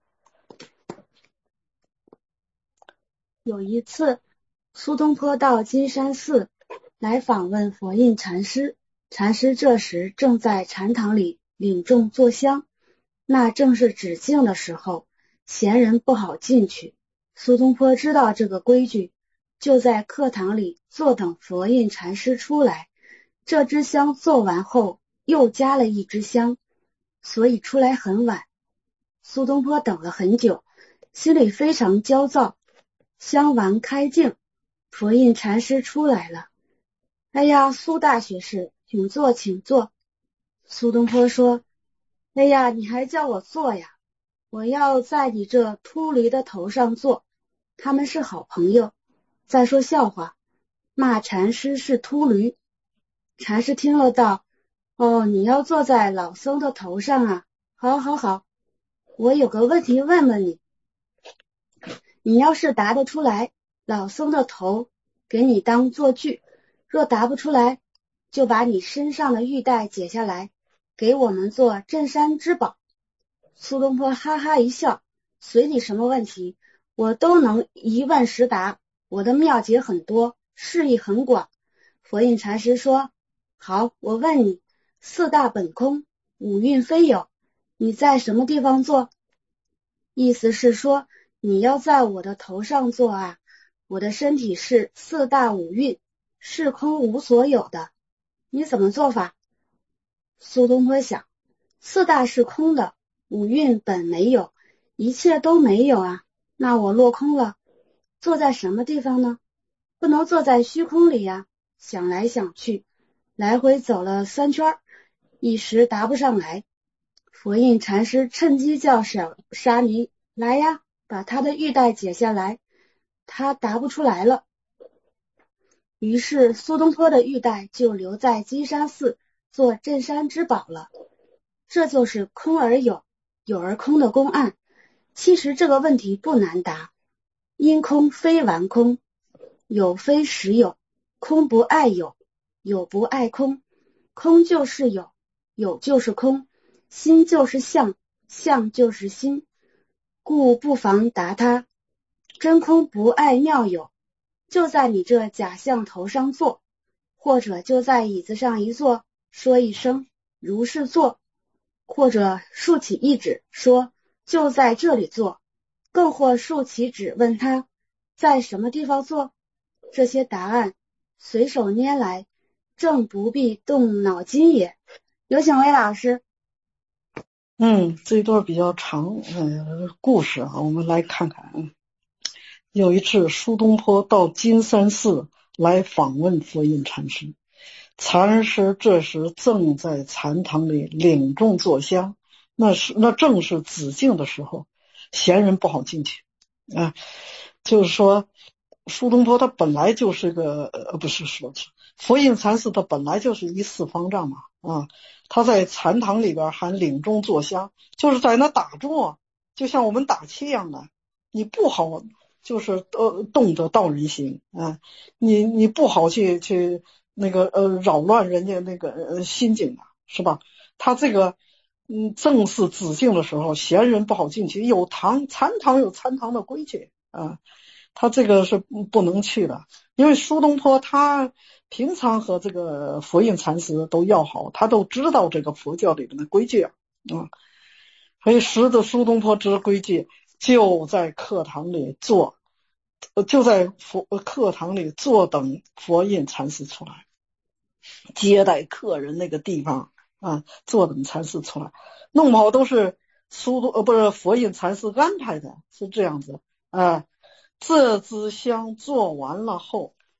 有一次，苏东坡到金山寺来访问佛印禅师，禅师这时正在禅堂里领众坐香，那正是止境的时候，闲人不好进去。苏东坡知道这个规矩，就在课堂里坐等佛印禅师出来。这支香做完后，又加了一支香，所以出来很晚。苏东坡等了很久，心里非常焦躁。香完开镜，佛印禅师出来了。哎呀，苏大学士，请坐，请坐。苏东坡说：哎呀，你还叫我坐呀？我要在你这秃驴的头上坐，他们是好朋友。再说笑话，骂禅师是秃驴。禅师听了道：哦，你要坐在老僧的头上啊？好好好，我有个问题问问你，你要是答得出来，老僧的头给你当坐具；若答不出来，就把你身上的玉带解下来，给我们做镇山之宝。苏东坡哈哈一笑：随你什么问题，我都能一问十答，我的妙解很多，释义很广。佛印禅师说：好，我问你，四大本空，五蕴非有，你在什么地方坐？意思是说，你要在我的头上坐啊，我的身体是四大五蕴，是空无所有的，你怎么做法？苏东坡想，四大是空的，五蕴本没有，一切都没有啊，那我落空了，坐在什么地方呢？不能坐在虚空里呀。想来想去，来回走了三圈，一时答不上来。佛印禅师趁机叫小沙弥来呀，把他的玉带解下来。他答不出来了。于是苏东坡的玉带就留在金山寺做镇山之宝了。这就是空而有，有而空的公案。其实这个问题不难答，因空非完空，有非实有，空不爱有，有不爱空，空就是有，有就是空，心就是相，相就是心，故不妨答他：真空不爱妙有，就在你这假象头上坐，或者就在椅子上一坐，说一声如是坐，或者竖起一指说就在这里坐，更或竖起指问他在什么地方坐。这些答案随手拈来，正不必动脑筋也。有请魏老师。 嗯，这一段比较长，呃，故事啊，我们来看看。有一次，苏东坡到金山寺来访问佛印禅师，禅师这时正在禅堂里领众坐香，那是那正是止境的时候，闲人不好进去啊。就是说，苏东坡他本来就是个呃，不是说佛印禅师他本来就是一四方丈嘛啊，他在禅堂里边还领众坐香，就是在那打坐，就像我们打气一样的，你不好就是呃动得道人心啊，你你不好去去那个呃扰乱人家那个呃心境啊，是吧？他这个嗯正是止境的时候，闲人不好进去，有堂禅堂有禅堂的规矩啊。他这个是不能去的，因为苏东坡他平常和这个佛印禅师都要好，他都知道这个佛教里面的规矩啊，嗯，所以识得苏东坡之规矩，就在课堂里坐，就在佛课堂里坐等佛印禅师出来，接待客人那个地方啊，坐等禅师出来，弄不好都是苏东呃不是佛印禅师安排的，是这样子啊。这支香做完了后，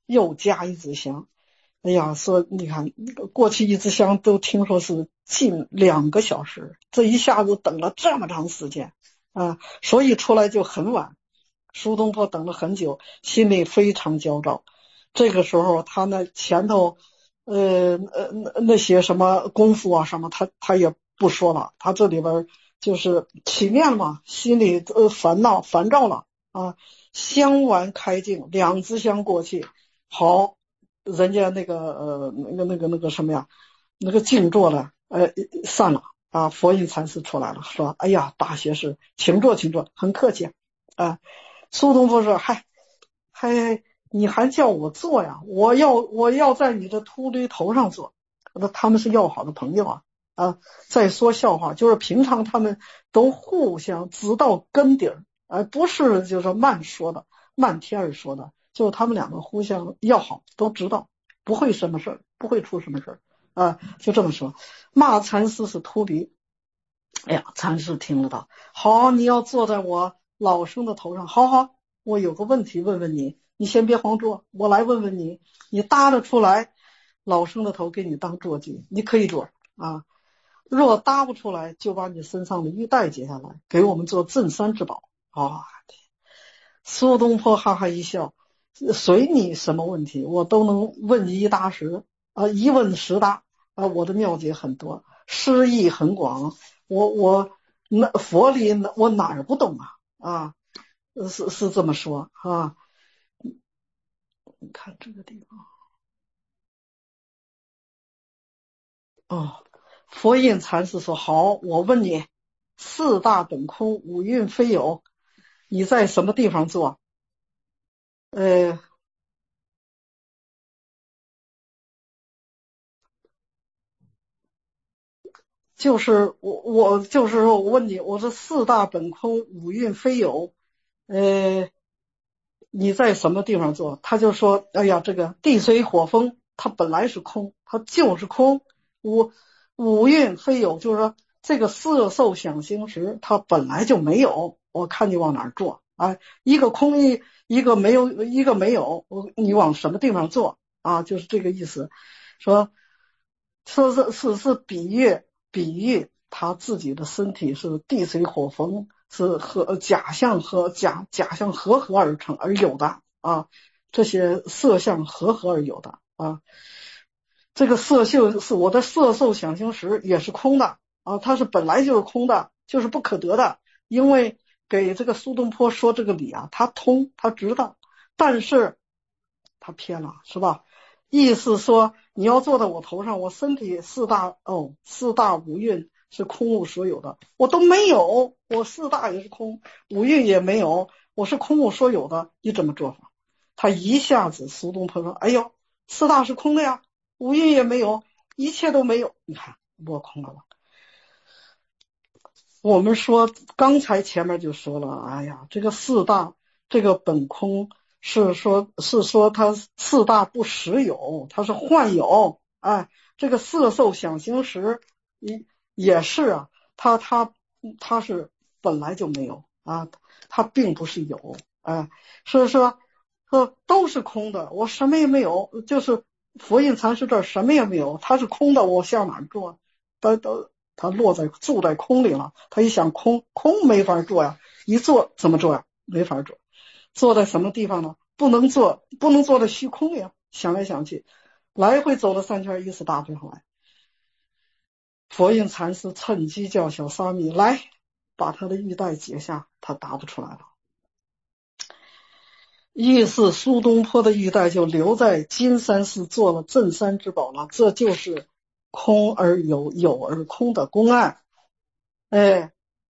又加一支香。哎呀，说你看过去一支香都听说是近两个小时，这一下子等了这么长时间啊，所以出来就很晚。苏东坡等了很久，心里非常焦躁。这个时候他那前头呃呃那些什么功夫啊什么，他他也不说了，他这里边就是起念了嘛，心里呃烦恼烦躁了啊。香完开镜，两支香过去，好，人家那个呃那个那个那个什么呀，那个静坐了，呃散了啊。佛印禅师出来了，说：“哎呀，大学士，请坐，请坐，很客气啊。”苏东坡说：“嗨，还你还叫我坐呀？我要我要在你的秃驴头上坐。”那他们是要好的朋友啊啊！再说笑话，就是平常他们都互相知道根底儿，而不是就是慢说的，漫天儿说的，就是他们两个互相要好，都知道不会什么事儿，不会出什么事儿啊，就这么说。骂禅师是秃驴，哎呀，禅师听得到，好，你要坐在我老生的头上，好好，我有个问题问问你，你先别慌坐，我来问问你，你答得出来，老生的头给你当坐骑，你可以坐啊。若答不出来，就把你身上的玉带解下来，给我们做镇山之宝啊。苏东坡哈哈一笑，随你什么问题，我都能问一答十啊，一问十答啊，我的妙解很多，诗意很广，我我那佛理我哪儿不懂啊啊，是是这么说啊。你看这个地方哦，佛印禅师说：“好，我问你，四大本空，五蕴非有，你在什么地方做？”呃，就是我我就是说我问你，我说四大本空，五蕴非有，呃，你在什么地方做？他就说：“哎呀，这个地水火风，它本来是空，它就是空。五五蕴非有，就是说这个色受想行识，它本来就没有。我看你往哪儿做啊？一个空一一个没有，一个没有，我你往什么地方做啊？就是这个意思。说说是是是比喻比喻他自己的身体是地水火风。”是和假象和假假象合合而成而有的啊，这些色相合合而有的啊，这个色受是我的色受想行识也是空的啊，它是本来就是空的，就是不可得的。因为给这个苏东坡说这个理啊，他通他知道，但是他偏了，是吧？意思说你要坐在我头上，我身体四大哦四大五蕴是空无所有的，我都没有，我四大也是空，五蕴也没有，我是空无所有的，你怎么做法？他一下子苏东坡说：“哎呦，四大是空的呀，五蕴也没有，一切都没有，你看落空了吧？”我们说刚才前面就说了，哎呀，这个四大这个本空是说是说它四大不实有，它是幻有。哎，这个色受想行识也也是啊，它它它是本来就没有啊，它并不是有。哎，所以说说都是空的，我什么也没有，就是佛印禅师这儿什么也没有，它是空的，我向哪儿做？都都他落在住在空里了，他一想空空没法做呀，一坐怎么做呀？没法做。坐在什么地方呢？不能坐，不能坐在虚空呀。想来想去，来回走了三圈，一次答不上来。佛印禅师趁机叫小沙弥来，把他的玉带解下，他答不出来了。于是苏东坡的玉带就留在金山寺做了镇山之宝了。这就是空而有，有而空的公案。哎，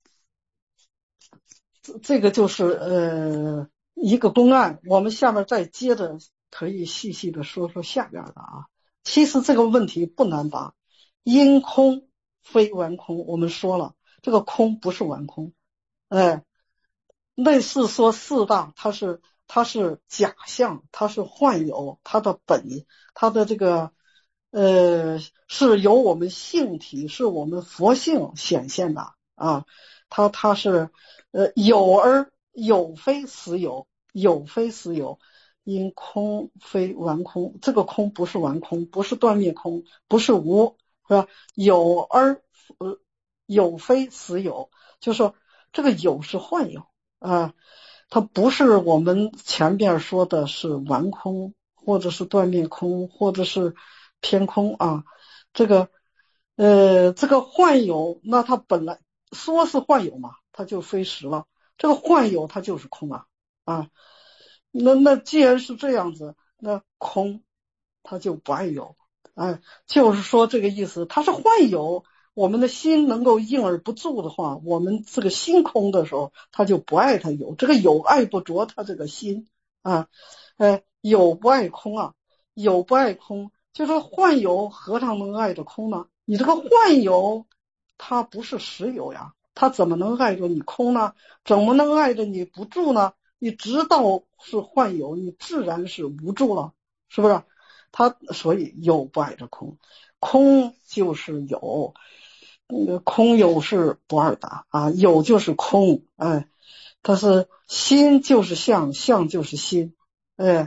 这个就是呃一个公案。我们下面再接着可以细细的说说下边的啊。其实这个问题不难答，因空非完空。我们说了，这个空不是完空，哎，类似说四大，它是它是假象，它是幻有，它的本，它的这个呃是由我们性体，是我们佛性显现的啊。它它是呃有而有非实有，有非实有， 因空非完空，这个空不是完空，不是断灭空，不是无，是吧？有而呃有非实有，就是说这个有是幻有啊、呃，它不是我们前边说的是完空，或者是断灭空，或者是偏空啊。这个呃这个幻有，那它本来说是幻有嘛，它就非实了。这个幻有它就是空啊啊。那那既然是这样子，那空它就不爱有，哎，就是说这个意思，它是幻有。我们的心能够应而不住的话，我们这个心空的时候，它就不爱它有，这个有爱不着它这个心啊，呃，有不爱空啊，有不爱空，就说幻有何尝能爱着空呢？你这个幻有，它不是实有呀，它怎么能爱着你空呢？怎么能爱着你不住呢？你知道是幻有，你自然是无助了，是不是？它所以有不爱着空，空就是有，嗯，空有是不二打啊，有就是空，哎，它是心就是相，相就是心，哎，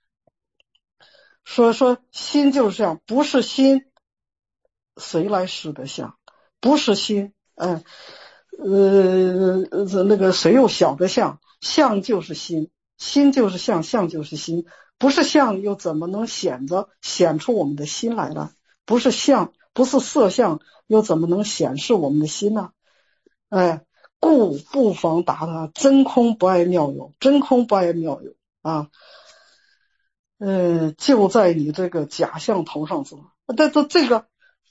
说说心就是相，不是心，谁来使得相？不是心，哎，呃，那个谁又晓得相？相就是心。心就是相，相就是心，不是相又怎么能显着显出我们的心来呢？不是相，不是色相，又怎么能显示我们的心呢？哎，故不妨答他，真空不爱妙有，真空不爱妙有啊，呃，就在你这个假象头上做。这这这个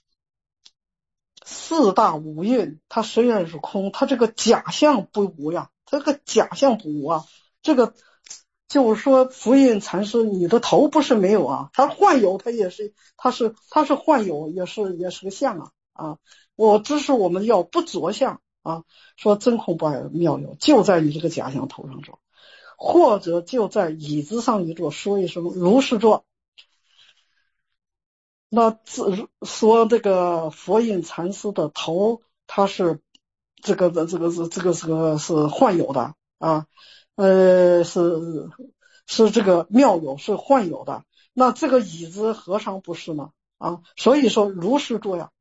四大五蕴，它虽然是空，它这个假象不无呀，这个假象不无啊，这个。就是说福印禅师，你的头不是没有啊，他幻有，他也是，他是他是幻有，也是也是个相啊啊！我只是我们要不着相啊，说真空不爱妙有，就在你这个假象头上坐，或者就在椅子上一坐，说一声如是坐。那自说这个佛印禅师的头，他是这个这个是这个是个是幻有的啊。呃，是是这个妙有，是幻有的。那这个椅子何尝不是呢？啊，所以说如是坐呀，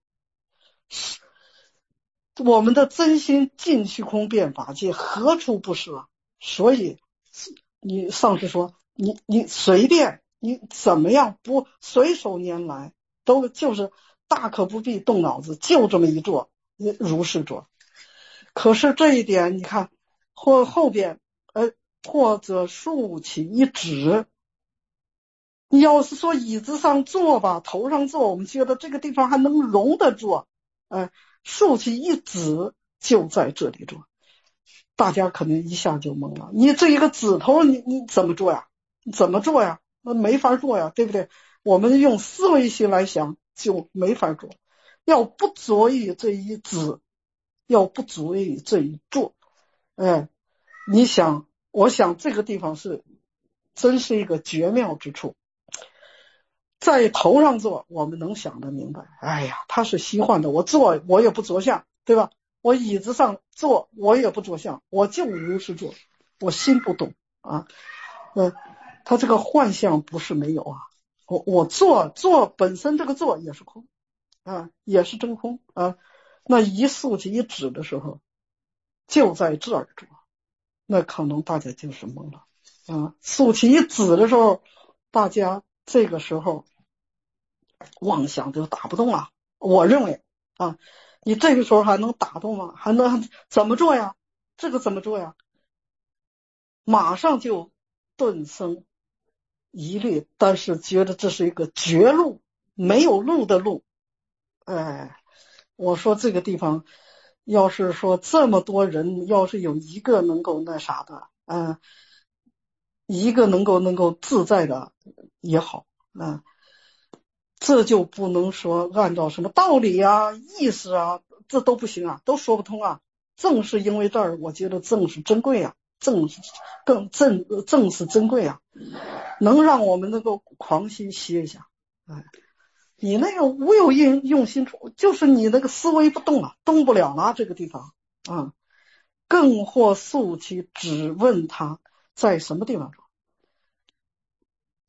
我们的真心尽虚空遍法界，何处不是啊？所以你上师说，你你随便你怎么样不随手拈来，都就是大可不必动脑子，就这么一坐，如是坐。可是这一点，你看或后边。呃，或者竖起一指，你要是说椅子上坐吧，头上坐，我们觉得这个地方还能容得坐，呃，竖起一指就在这里坐，大家可能一下就懵了。你这一个指头，你你怎么做呀？怎么做呀？那没法做呀，对不对？我们用思维心来想就没法做，要不着于这一指，要不着于这一坐，哎。你想，我想这个地方是真是一个绝妙之处。在头上坐，我们能想得明白。哎呀，它是虚幻的，我坐我也不着相，对吧？我椅子上坐我也不着相，我就如是坐，我心不动啊。呃，它这个幻象不是没有啊。我我坐坐本身这个坐也是空啊，也是真空啊。那一竖起一指的时候，就在这儿坐。那可能大家就是懵了啊！竖起一指的时候，大家这个时候妄想就打不动了。我认为啊，你这个时候还能打动吗？还能怎么做呀？这个怎么做呀？马上就顿生疑虑，但是觉得这是一个绝路，没有路的路。哎，我说这个地方。要是说这么多人，要是有一个能够那啥的，嗯、呃，一个能够能够自在的也好，嗯、呃，这就不能说按照什么道理啊、意思啊，这都不行啊，都说不通啊。正是因为这儿，我觉得正是珍贵啊，正是更正正是珍贵啊，能让我们能够狂心歇一下，哎。你那个无有用用心处，就是你那个思维不动了，动不了了这个地方啊。更或竖起只问他在什么地方坐，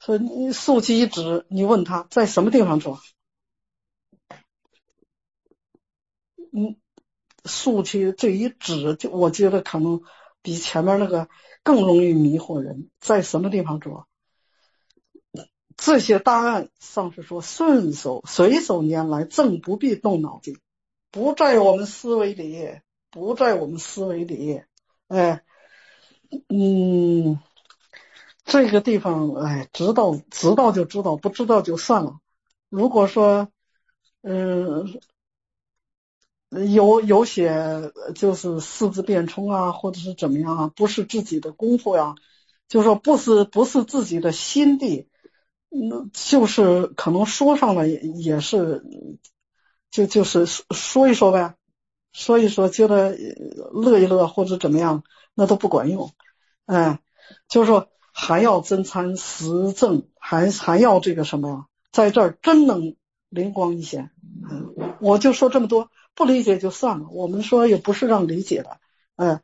说你竖起一指，你问他在什么地方做？嗯，竖起这一指，就我觉得可能比前面那个更容易迷惑人。在什么地方做？这些答案上是说顺手随手拈来，正不必动脑筋，不在我们思维里，不在我们思维里。哎，嗯，这个地方，哎，知道知道就知道，不知道就算了。如果说，嗯、呃，有有些就是四字变冲啊，或者是怎么样啊，不是自己的功夫呀，就说不是不是自己的心地，嗯，就是可能说上了也也是，就就是说一说呗，说一说，觉得乐一乐或者怎么样，那都不管用。哎，就是说还要真参实证，还还要这个什么呀，在这儿真能灵光一现。嗯，我就说这么多，不理解就算了，我们说也不是让理解的。哎，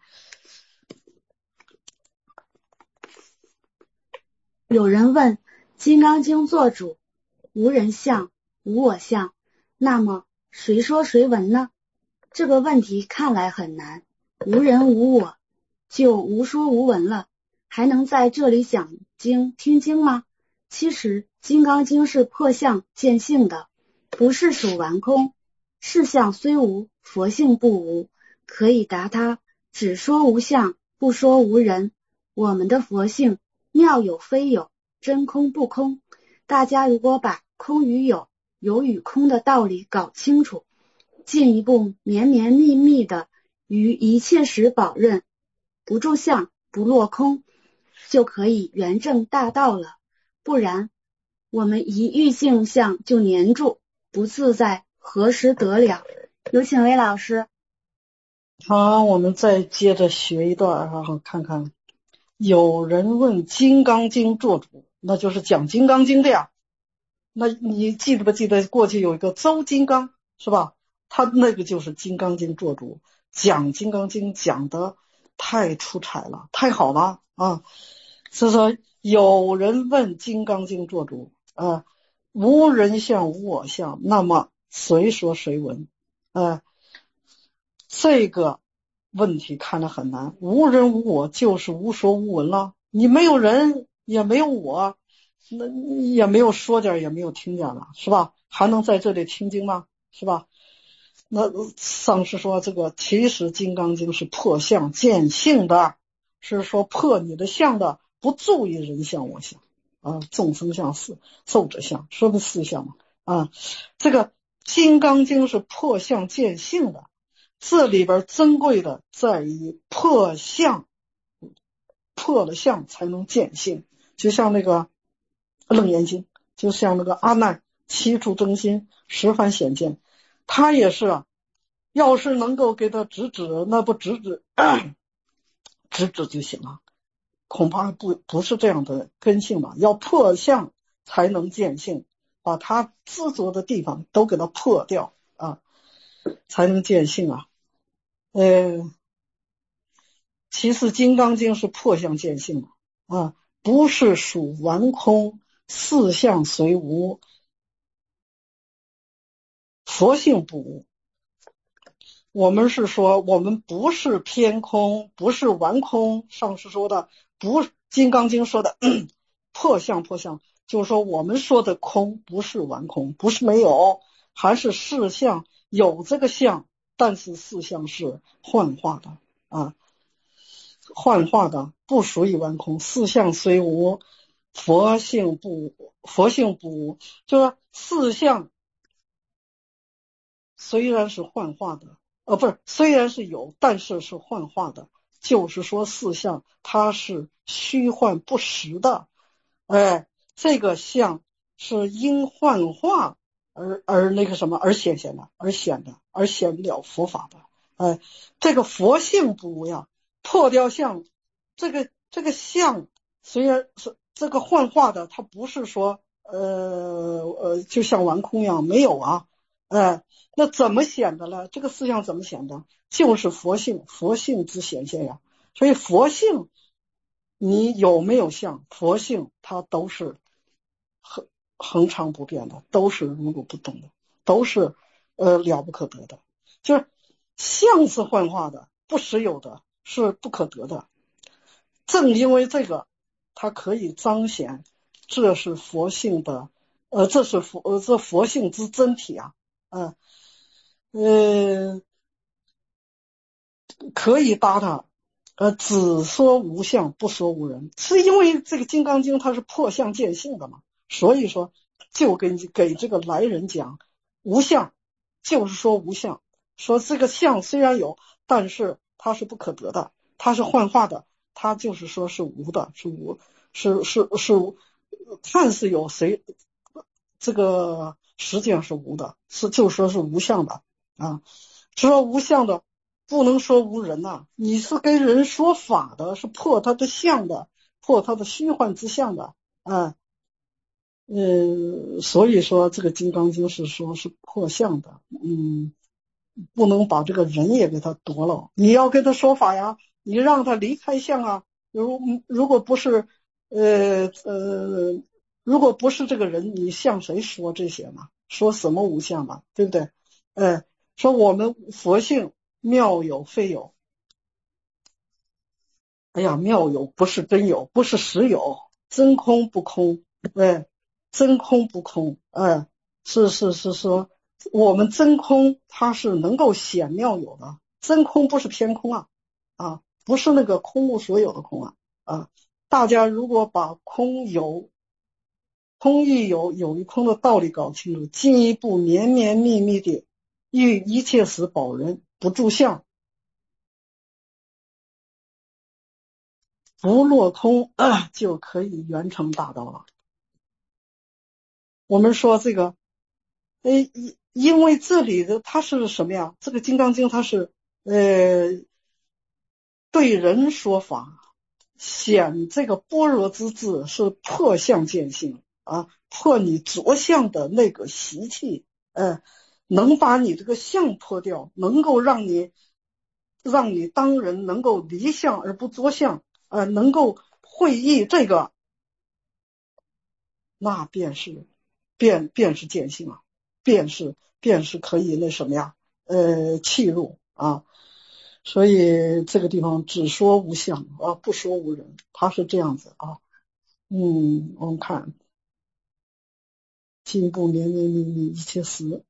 有人问《金刚经》作主无人相无我相，那么谁说谁闻呢？这个问题看来很难，无人无我就无说无闻了，还能在这里讲经听经吗？其实《金刚经》是破相见性的，不是属完空。事相虽无，佛性不无，可以答他只说无相，不说无人。我们的佛性妙有非有，真空不空。大家如果把空与有、有与空的道理搞清楚，进一步绵绵密密的于一切时保任，不住相不落空，就可以圆正大道了。不然我们一遇境相就黏住，不自在，何时得了？有请魏老师。 好，我们再接着学一段，然后看看。有人问《金刚经》作主，那就是讲《金刚经》的呀。那你记得不记得过去有一个周金刚，是吧？他那个就是《金刚经》作主，讲《金刚经》讲的太出彩了，太好了啊！所以说有人问《金刚经》作主啊，无人相无我相，那么谁说谁闻？啊，这个问题看得很难，无人无我就是无说无闻了，你没有人也没有我，那也没有说见也没有听见了，是吧？还能在这里听经吗？是吧？那上师说这个其实金刚经是破相见性的，是说破你的相的，不注意人相我相啊，众生相四寿者相，说的四相嘛啊，这个金刚经是破相见性的，这里边珍贵的在于破相，破了相才能见性，就像那个楞严经，就像那个阿难七处真心十番显见，他也是啊，要是能够给他指指，那不指指指指就行了，恐怕不不是这样的根性吧，要破相才能见性，把他执着的地方都给他破掉啊，才能见性啊。呃，其实《金刚经》是破相见性的啊，不是属完空，四相随无，佛性不无。我们是说，我们不是偏空，不是完空。上师说的，不，《金刚经》说的破相破相，就是说我们说的空不是完空，不是没有，还是四相有这个相，但是四相是幻化的啊，幻化的不属于完空。四相虽无，佛性不佛性不无，就是四相虽然是幻化的。呃，不是，虽然是有，但是是幻化的，就是说四相它是虚幻不实的，哎，这个相是因幻化而而那个什么而显现的，而显的，而显了佛法的，哎，这个佛性不无呀，破掉相，这个这个相虽然是这个幻化的，它不是说呃呃就像完空一样没有啊，哎。那怎么显的呢？这个思想怎么显的？就是佛性，佛性之显现呀。所以佛性，你有没有相？佛性它都是恒常不变的，都是如如不动的，都是呃了不可得的。就是相是幻化的，不实有的，是不可得的。正因为这个，它可以彰显这是佛性的，呃，这是佛呃这佛性之真体啊，呃呃，可以搭它，呃，只说无相，不说无人，是因为这个《金刚经》它是破相见性的嘛，所以说就给给这个来人讲无相，就是说无相，说这个相虽然有，但是它是不可得的，它是幻化的，它就是说是无的，是无，是是是，看似有谁，这个实际上是无的，是就说是无相的啊，说无相的。不能说无人呐、啊，你是跟人说法的，是破他的相的，破他的虚幻之相的，啊，嗯，所以说这个《金刚经》是说是破相的，嗯，不能把这个人也给他夺了，你要跟他说法呀，你让他离开相啊，如如果不是，呃呃，如果不是这个人，你向谁说这些呢？说什么无相嘛，对不对？呃，说我们佛性。妙有非有，哎呀，妙有不是真有，不是实有，真空不空，哎，真空不空，哎，是是是说，我们真空它是能够显妙有的，真空不是偏空啊，啊，不是那个空无所有的空啊，啊，大家如果把空有、空亦有、有与空的道理搞清楚，进一步绵绵密密的欲一切时保人不住相。不落空、啊、就可以圆成大道了。我们说这个，呃，因为这里的它是什么呀？这个《金刚经》它是呃对人说法，显这个般若之智是破相见性啊，破你着相的那个习气，呃，能把你这个相破掉，能够让你让你当人能够离相而不着相，呃，能够会意这个。那便是便便是见性啊，便是便是可以那什么呀，呃，契入啊。所以这个地方只说无相啊，不说无人，他是这样子啊。嗯，我们看进一步绵绵密密一切时，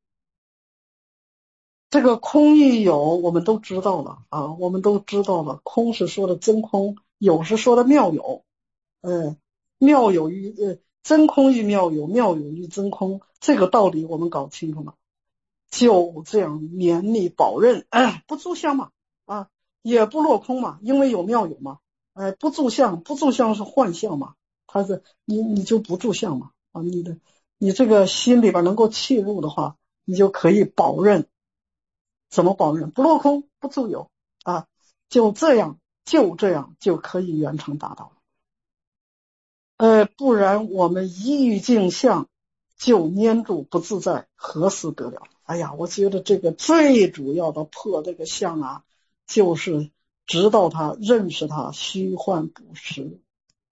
这个空亦有，我们都知道了啊，我们都知道了，空是说的真空，有是说的妙有，呃，妙有与呃。真空与妙有，妙有与真空，这个道理我们搞清楚了，就这样绵密保任，哎，不住相嘛，啊，也不落空嘛，因为有妙有嘛，哎，不住相，不住相是幻相嘛，它是你你就不住相嘛，啊，你的你这个心里边能够契入的话，你就可以保任，怎么保任？不落空，不住有，啊，就这样，就这样就可以圆成大道。呃，不然我们一遇镜像就粘住不自在，何时得了？哎呀，我觉得这个最主要的破这个相啊，就是知道它、认识它虚幻不实，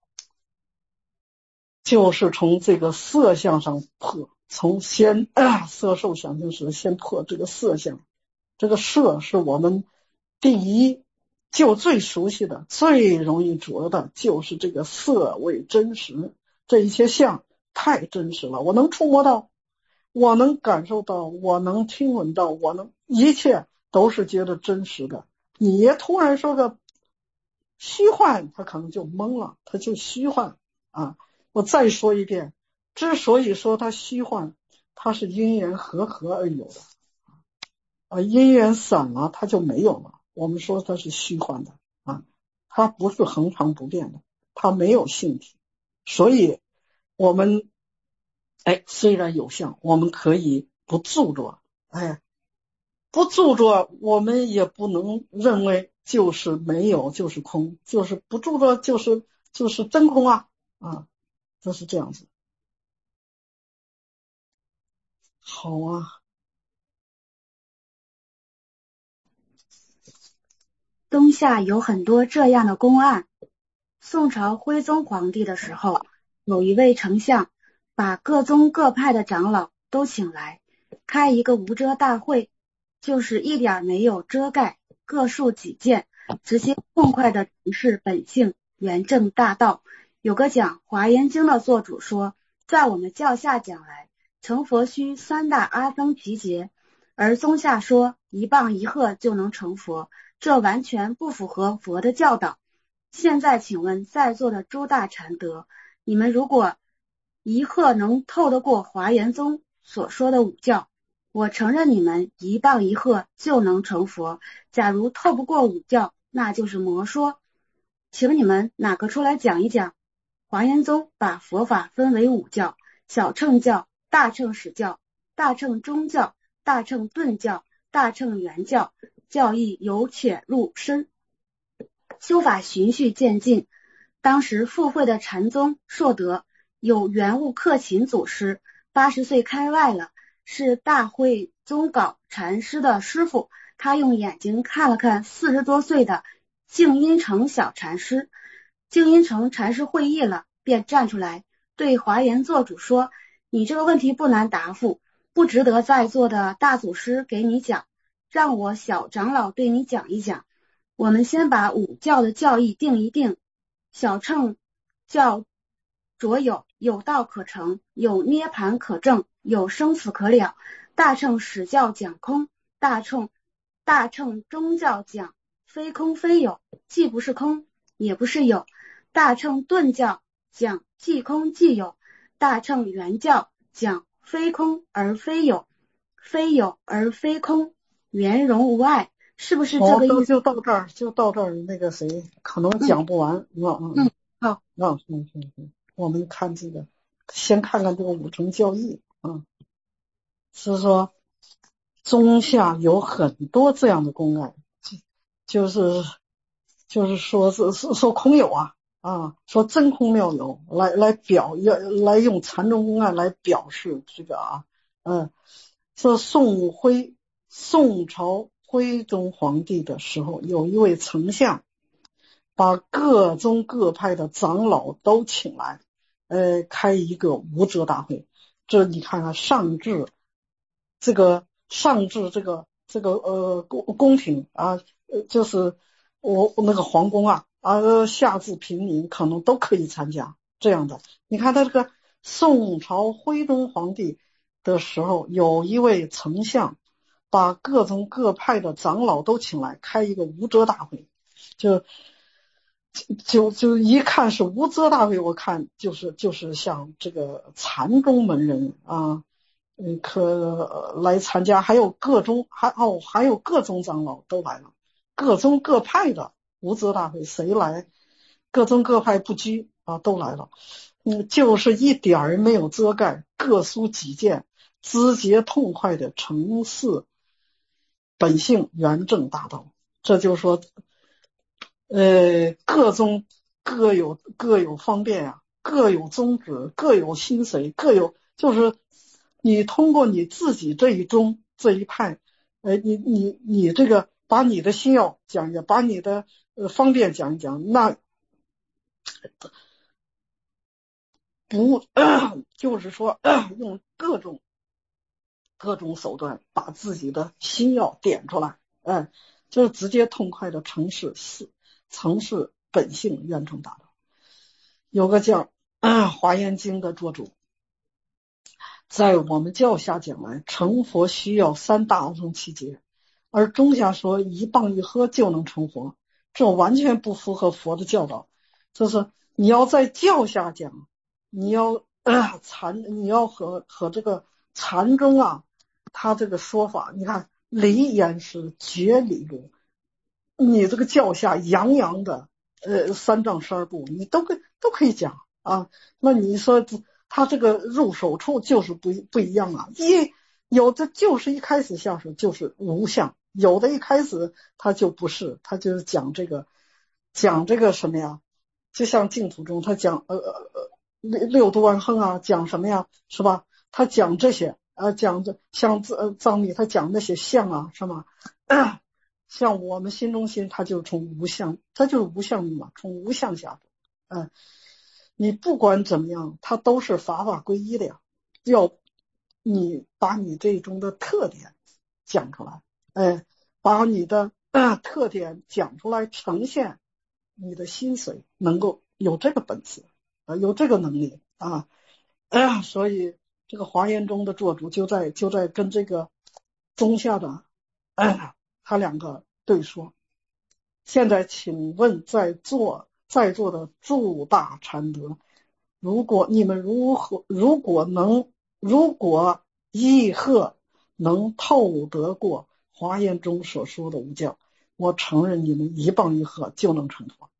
就是从这个色相上破，从先、啊、色受想行识先破这个色相。这个色是我们第一就最熟悉的、最容易着的，就是这个色为真实。这一切相太真实了，我能触摸到，我能感受到，我能听闻到，我能一切都是觉得真实的。你突然说个虚幻，他可能就懵了，他就虚幻啊。我再说一遍，之所以说它虚幻，它是因缘和合而有的。啊，因缘散了，它就没有了。我们说它是虚幻的啊，它不是恒常不变的，它没有性体。所以，我们哎，虽然有相，我们可以不著作，哎，不著作，我们也不能认为就是没有，就是空，就是不著作，就是就是真空啊啊，就是这样子。好啊。 东夏有很多这样的公案。宋朝徽宗皇帝的时候，有一位丞相把各宗各派的长老都请来，开一个无遮大会，就是一点没有遮盖，各抒己见，直接痛快的诠释本性圆正大道。有个讲华严经的作主说，在我们教下讲来，成佛须三大阿僧祇劫，而宗下说一棒一喝就能成佛，这完全不符合佛的教导。现在请问在座的诸大禅德，你们如果一喝能透得过华严宗所说的五教，我承认你们一棒一喝就能成佛，假如透不过五教，那就是魔说。请你们哪个出来讲一讲？华严宗把佛法分为五教：小乘教、大乘史教、大乘中教、大乘顿教、大乘圆教，教义由浅入深，修法循序渐进。当时赴会的禅宗硕德有圆悟克勤祖师，八十岁开外了，是大会宗稿禅师的师傅。他用眼睛看了看四十多岁的净音城小禅师，净音城禅师会意了，便站出来对华严座主说，你这个问题不难答复，不值得在座的大祖师给你讲，让我小长老对你讲一讲。我们先把五教的教义定一定。小乘教着有有道可成，有涅盘可证，有生死可了。大乘史教讲空，大乘大乘中教讲非空非有，既不是空也不是有。大乘顿教讲既空既有，大乘圆教讲非空而非有，非有而非空，圆融无碍。是不是这个意思？ 哦，就到这儿，就到这儿。那个谁可能讲不完。嗯嗯嗯，好， 嗯嗯嗯嗯，我们看这个，先看看这个五乘教义啊，是说宗下有很多这样的公案，就是就是说是是说空有啊啊，说真空妙有，来来表要来用禅宗公案来表示这个啊，嗯，说宋徽宋朝徽宗皇帝的时候，有一位丞相把各宗各派的长老都请来，呃，开一个无遮大会。这你看看上至这个上至这个这个呃宫宫廷啊，呃就是我那个皇宫啊啊，下至平民可能都可以参加这样的。你看他这个宋朝徽宗皇帝的时候，有一位丞相把各宗各派的长老都请来，开一个无遮大会，就就就一看是无遮大会，我看就是就是像这个禅宗门人啊，嗯，可来参加，还有各宗还哦还有各宗长老都来了，各宗各派的无遮大会，谁来？各宗各派不拘啊，都来了。嗯，就是一点儿没有遮盖，各抒己见，直接痛快的呈示本性圆正大道。这就是说，呃，各宗各有各有方便呀、啊，各有宗旨，各有心髓，各有就是你通过你自己这一宗这一派，呃，你你你这个把你的心要讲一讲，把你的呃方便讲一讲，那不、呃、就是说、呃、用各种各种手段把自己的心要点出来，嗯、呃，就是直接痛快的呈示是呈示本性圆成大道。有个叫啊华严经的作主，在我们教下讲来，成佛需要三大阿僧祇劫，而中下说一棒一喝就能成佛，这完全不符合佛的教导。就是你要在教下讲，你要呃禅，你要和和这个禅宗啊，他这个说法，你看离言是绝理论，你这个教下洋洋的呃三藏十二部，你都可都可以讲啊。那你说他这个入手处就是不不一样啊，一有的就是一开始下手就是无相，有的一开始他就不是，他就是讲这个讲这个什么呀？就像净土中他讲呃呃六六度万恒啊，讲什么呀？是吧？他讲这些啊，讲这像呃藏密他讲那些相啊，是吗？像我们心中心，他就从无相，他就是无相密嘛，从无相下手。嗯， 你不管怎么样，它都是法法归一的呀。要你把你这种的特点讲出来，哎，把你的、呃、特点讲出来，呈现你的心髓，能够有这个本事，啊、有这个能力啊。哎，所以这个华严宗的做主就在就在跟这个宗下的哎，他两个对说。现在请问在座在座的诸大禅德，如果你们如何如果能如果一鹤能透得过华严中所说的无教，我承认你们一棒一鹤就能成佛。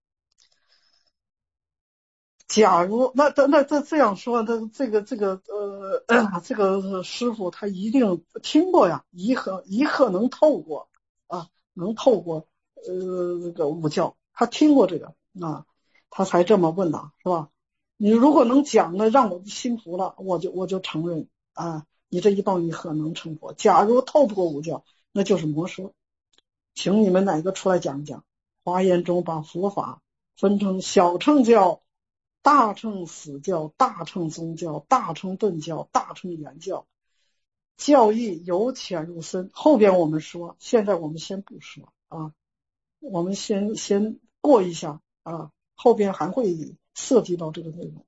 假如那那那这这样说，那这个这个呃、呃这个师傅他一定听过呀，一鹤一鹤能透过啊，能透过呃这个五教，他听过这个啊，他才这么问的，是吧？你如果能讲呢，让我心服了，我就我就承认啊，你这一棒一鹤能成佛。假如透不过五教，那就是魔说。请你们哪个出来讲一讲？华严中把佛法分成小乘教、大乘死教、大乘宗教、大乘顿教、大乘圆教，教义由浅入深。后边我们说，现在我们先不说啊，我们先先过一下啊，后边还会涉及到这个内容。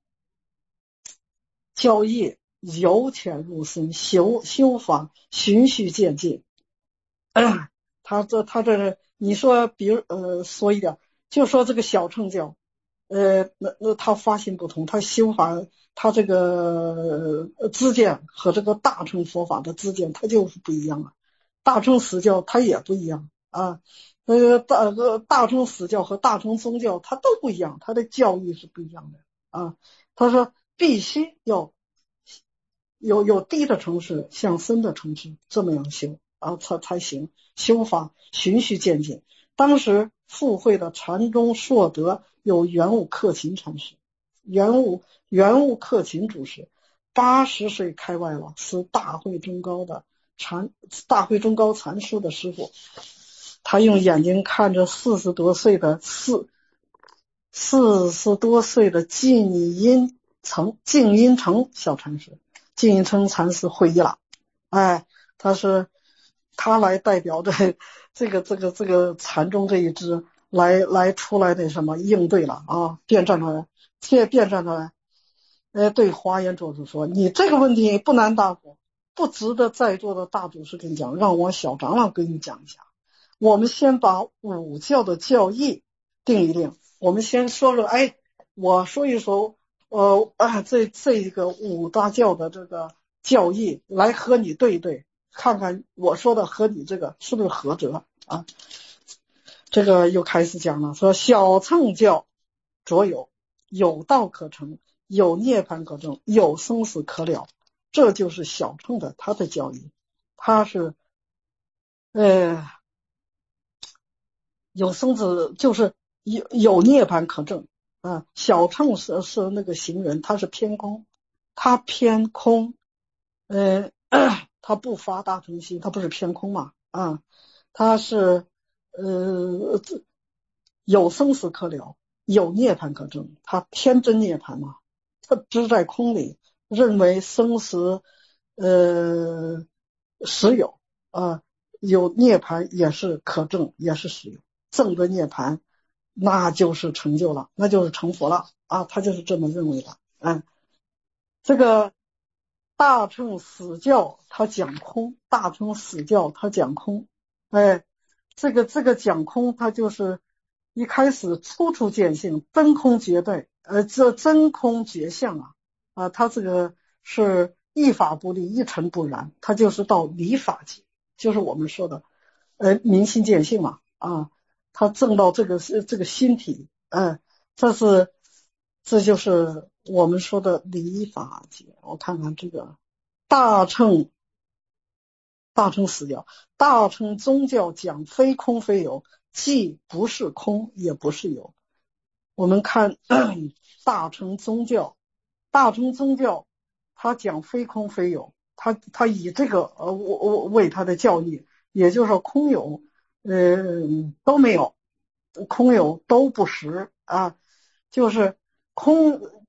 教义由浅入深，修修法循序渐进。嗯，他这他这你说，比如呃说一点，就说这个小乘教。呃，那那他发心不同，他修法，他这个呃知见和这个大乘佛法的知见，他就是不一样了。大乘死教他也不一样啊，那个大呃大乘死教和大乘宗教它都不一样，它的教义是不一样的啊。他说必须要有有低的城市向深的城市这么样修啊，才才行。修法循序渐进。当时附会的禅宗硕德有圆悟克勤禅师，圆悟圆悟克勤主师，八十岁开外了，是大会中高的禅大会中高禅师的师傅。他用眼睛看着四十多岁的四四十多岁的静音成静音成小禅师，静音成禅师会议了，哎，他是他来代表的这个这个这个禅宗这一支来来出来的什么应对了啊，辩站出来，辩辩站出来，呃，对华严做主说，你这个问题不难答复，不值得在座的大祖师跟你讲，让我小长老跟你讲一下。我们先把五教的教义定一定，我们先说说，哎，我说一说，呃啊，这这个五大教的这个教义来和你对一对，看看我说的和你这个是不是合辙啊？这个又开始讲了，说小乘教着有有道可成，有涅槃可证，有生死可了，这就是小乘的他的教义，他是呃有生死，就是有有涅槃可证啊。小乘是是那个行人，他是偏空，他偏空，呃，他不发大乘心，他不是偏空嘛啊，他是呃有生死可了，有涅槃可证，他偏真涅槃嘛，他知在空里，认为生死呃实有啊，有涅槃也是可证，也是实有。证得涅槃，那就是成就了，那就是成佛了啊！他就是这么认为的。嗯，这个大乘死教他讲空，大乘死教他讲空，哎，这个这个讲空，他就是一开始初出见性，真空绝对，呃，这真空绝相啊啊，他这个是一法不立，一尘不染，他就是到离法界，就是我们说的呃明心见性嘛啊。他证到这个这个心体，嗯，这是这就是我们说的离法界。我看看这个大乘大乘死教，大乘宗教讲非空非有，既不是空也不是有。我们看大乘宗教，大乘宗教他讲非空非有，他他以这个呃我我为他的教义，也就是说空有呃都没有，空有都不实啊，就是空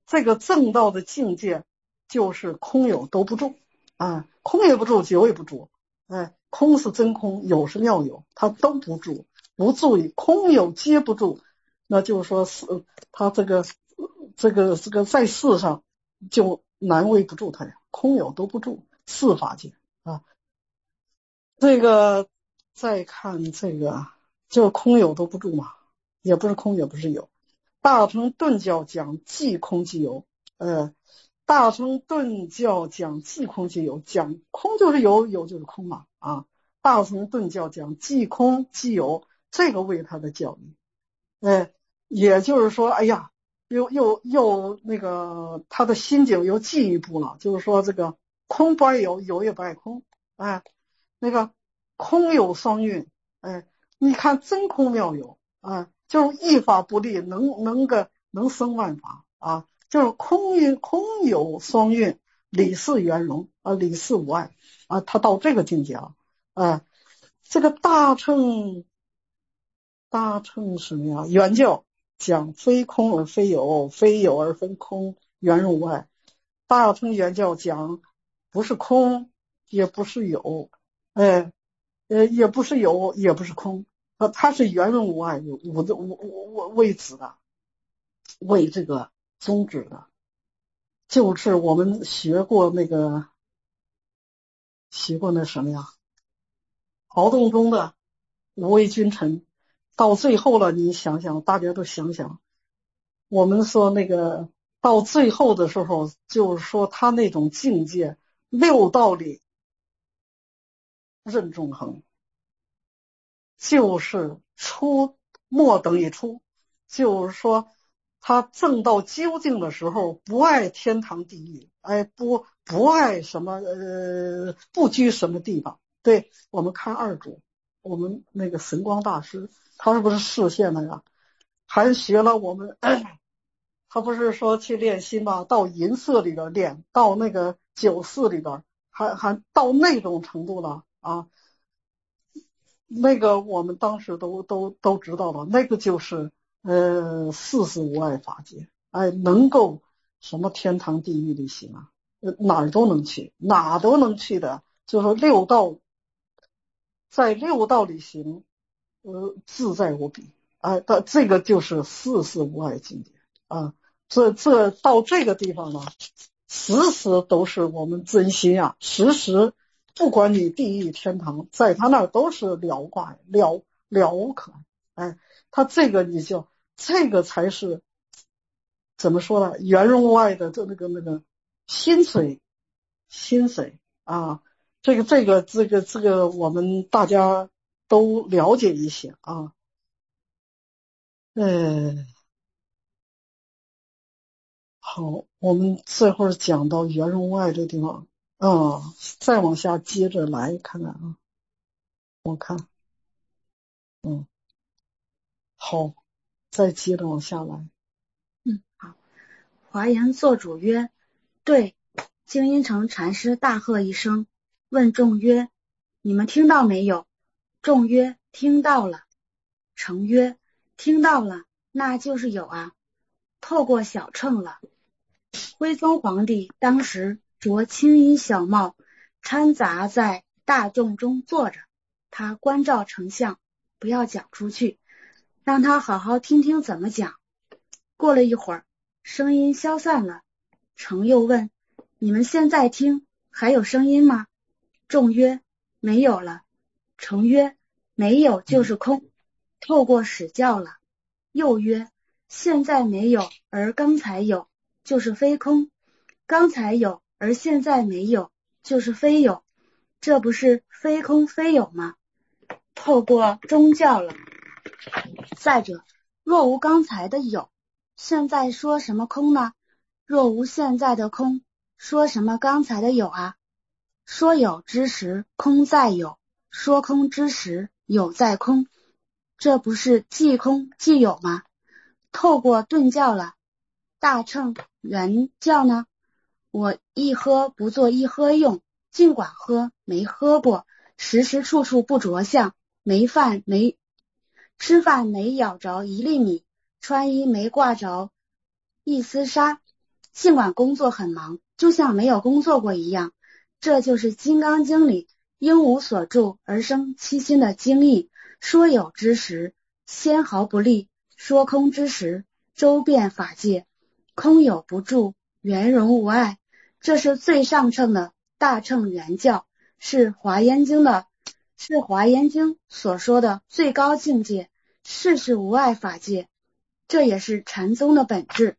这个正道的境界就是空有都不住啊，空也不住，有也不住，哎，空是真空，有是妙有，它都不住，不住于空有皆不住，那就是说是它这个这个这个在世上就难为不住它呀，空有都不住，四法界啊。这个再看这个，就空有都不住嘛，也不是空，也不是有。大乘顿教讲即空即有，呃，大乘顿教讲即空即有，讲空就是有，有就是空嘛啊。大乘顿教讲即空即有，这个为他的教育，呃，也就是说，哎呀，又又又那个他的心境又进一步了，就是说这个空不爱有，有也不爱空，哎，那个空有双运，哎，你看真空妙有啊。就是一法不立，能能个能生万法啊！就是空运空有双运，理事圆融啊，理事无碍啊，他到这个境界了啊。这个大乘大乘什么呀？原教讲非空而非有，非有而分空，圆融无碍。大乘原教讲不是空，也不是有，哎，呃，也不是有，也不是空。呃，它是圆融无碍，无的无无为子的，为这个宗旨的，就是我们学过那个学过那什么呀，劳动中的无为君臣，到最后了，你想想，大家都想想，我们说那个到最后的时候，就是说他那种境界，六道里任纵横。就是出末等于出，就是说他证到究竟的时候，不爱天堂地狱，哎，不不爱什么呃，不拘什么地方。对，我们看二祖，我们那个神光大师，他是不是示现了呀？还学了我们，他不是说去练心吗？到银色里边练，到那个酒肆里边，还还到那种程度了啊！那个我们当时都都都知道了，那个就是呃四事无碍法界，哎，能够什么天堂地狱里行啊，呃哪儿都能去，哪都能去的，就是说六道，在六道里行，呃自在无比，哎，到这个就是四事无碍境界啊，这这到这个地方呢，时时都是我们真心啊，时时。不管你地狱天堂，在他那儿都是了挂了了无可爱，哎，他这个你就这个才是怎么说呢？圆融无碍的这那个那个心水心水啊，这个这个这个这个我们大家都了解一些啊，嗯，好，我们这会儿讲到圆融无碍这地方啊，再往下接着来看看啊，我看，嗯。好，再接着往下来。 嗯，好。华严作主曰：对。净音城禅师大喝一声，问众曰：你们听到没有？众曰：听到了。诚曰：听到了，那就是有啊，透过小乘了。徽宗皇帝当时着青衣小帽，掺杂在大众中坐着，他关照丞相，不要讲出去，让他好好听听怎么讲。过了一会儿，声音消散了，程又问：你们现在听还有声音吗？众曰：没有了。程曰：没有就是空，透过史教了。又曰：现在没有而刚才有，就是非空，刚才有而现在没有，就是非有，这不是非空非有吗？透过宗教了。再者，若无刚才的有，现在说什么空呢？若无现在的空，说什么刚才的有啊？说有之时，空在有；说空之时，有在空，这不是既空既有吗？透过顿教了。大乘原教呢？我一喝不做一喝用，尽管喝没喝过，时时处处不着相，没饭没吃饭没咬着一粒米，穿衣没挂着一丝纱， 尽管工作很忙，就像没有工作过一样。这就是《金刚经》里应无所住而生七心的经义。说有之时，纤毫不立；说空之时，周遍法界。空有不住，圆融无碍。这是最上乘的大乘圆教，是华严经的是华严经所说的最高境界，世事无碍法界。这也是禅宗的本质。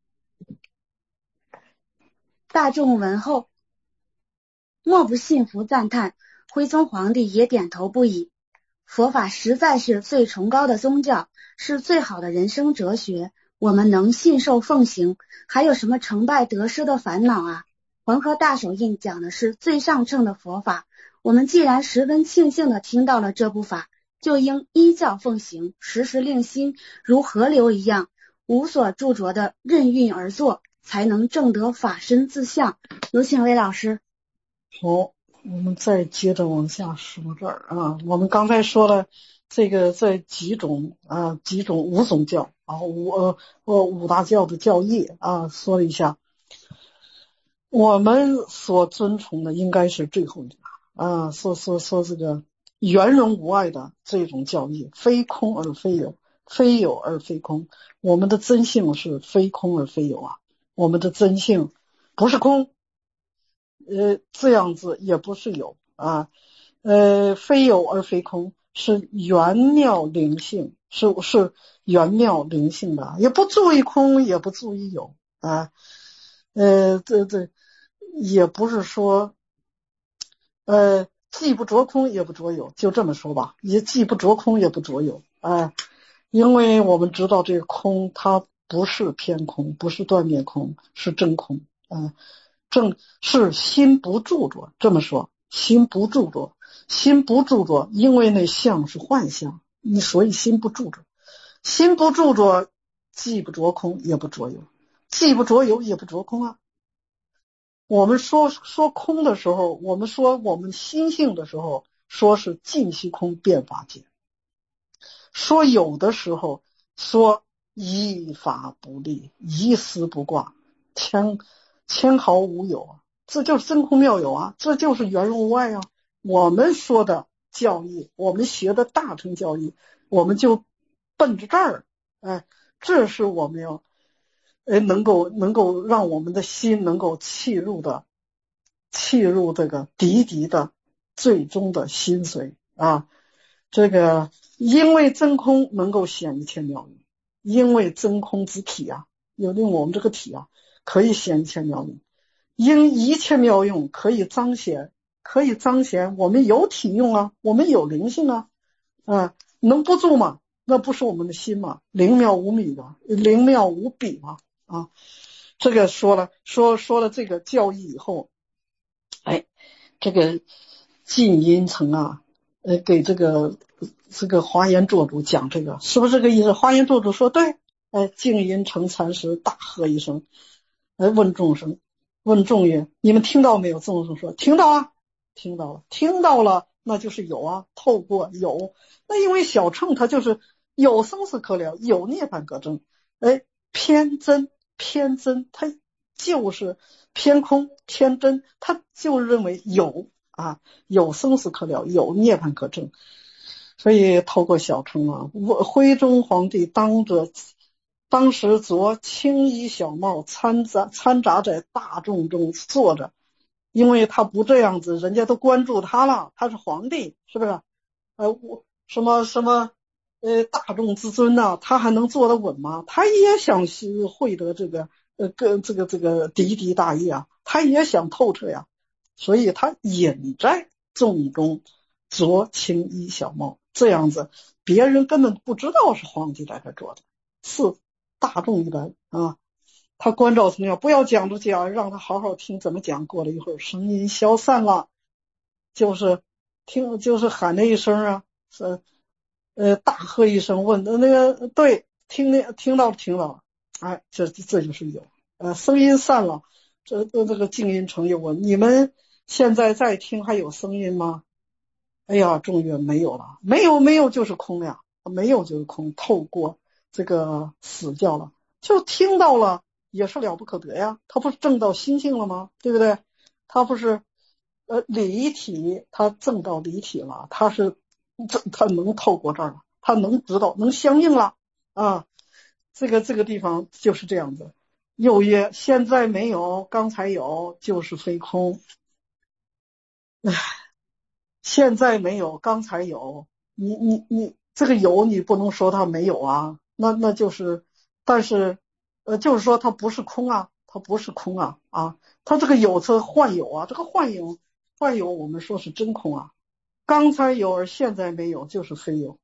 大众闻后莫不信服赞叹，徽宗皇帝也点头不已。佛法实在是最崇高的宗教，是最好的人生哲学，我们能信受奉行，还有什么成败得失的烦恼啊？黄河大手印讲的是最上乘的佛法，我们既然十分庆幸地听到了这部法，就应依教奉行，时时令心如河流一样无所著着的任运而作，才能证得法身自相。有请魏老师。 好，我们再接着往下说这儿啊。我们刚才说了这个这几种啊几种五种教啊五呃呃五大教的教义啊，说了一下。我们所尊崇的应该是最后一个啊，说说说这个圆融无碍的这种教义，非空而非有，非有而非空。我们的真性是非空而非有啊，我们的真性不是空，呃，这样子也不是有啊，呃，非有而非空，是圆妙灵性，是是圆妙灵性的，也不注意空，也不注意有啊，呃，这这也不是说，呃，既不着空也不着有，就这么说吧，也既不着空也不着有啊，因为我们知道这个空它不是偏空，不是断灭空，是真空啊。正是心不住着，这么说，心不住着，心不住着，因为那相是幻象，你所以心不住着，心不住着，既不着空，也不着有，既不着有，也不着空啊。我们说说空的时候，我们说我们心性的时候，说是尽虚空遍法界；说有的时候，说一法不立，一丝不挂，千千毫无有啊，这就是真空妙有啊，这就是圆融无碍啊。我们说的教义，我们学的大乘教义，我们就奔着这儿，哎，这是我们要，哎，能够能够让我们的心能够契入的，契入这个滴滴的最终的心髓啊。这个因为真空能够显一切妙用，因为真空之体啊，有令我们这个体啊。可以显一切妙用，因一切妙用可以彰显，可以彰显我们有体用啊，我们有灵性啊，啊，能不住吗？那不是我们的心吗？灵妙无比的，灵妙无比嘛啊！这个说了说说了这个教义以后，哎，这个晋阴城啊，呃，给这个这个华严做主讲这个，是不是这个意思？华严做主说对，哎，晋阴城禅师大喝一声。来问众生，问众曰：你们听到没有？众生说：听到啊，听到了，听到了，那就是有啊。透过有，那因为小乘它就是有生死可了，有涅槃可证。哎，偏真偏真，它就是偏空偏真，它就认为有啊，有生死可了，有涅槃可证。所以透过小乘啊，徽宗皇帝当着。当时着青衣小帽，掺杂掺杂在大众中坐着，因为他不这样子，人家都关注他了，他是皇帝，是不是？呃，我什么什么呃大众之尊呐、啊，他还能坐得稳吗？他也想获得这个呃个这个这个滴滴大义啊，他也想透彻呀，所以他隐在众中着青衣小帽，这样子别人根本不知道是皇帝在这坐的，是。大众一般啊，他关照成样，不要讲着讲，让他好好听怎么讲。过了一会儿，声音消散了，就是听，就是喊了一声啊，是呃大喝一声，问那个对，听听听到听到，哎，这这就是有，呃，声音散了，这这这个静音城又问你们现在在听还有声音吗？哎呀，众曰没有了，没有没有就是空呀，没有就是空，透过。这个死掉了，就听到了也是了不可得呀，他不是证到心性了吗？对不对？他不是呃离体，他证到离体了，他是这他能透过这儿了，他能知道，能相应了啊。这个这个地方就是这样子。又曰现在没有，刚才有，就是非空。唉，现在没有，刚才有，你你你这个有你不能说它没有啊，那那就是，但是呃就是说它不是空啊，它不是空啊啊，它这个有是幻有啊，这个幻有幻有我们说是真空啊，刚才有而现在没有就是非有，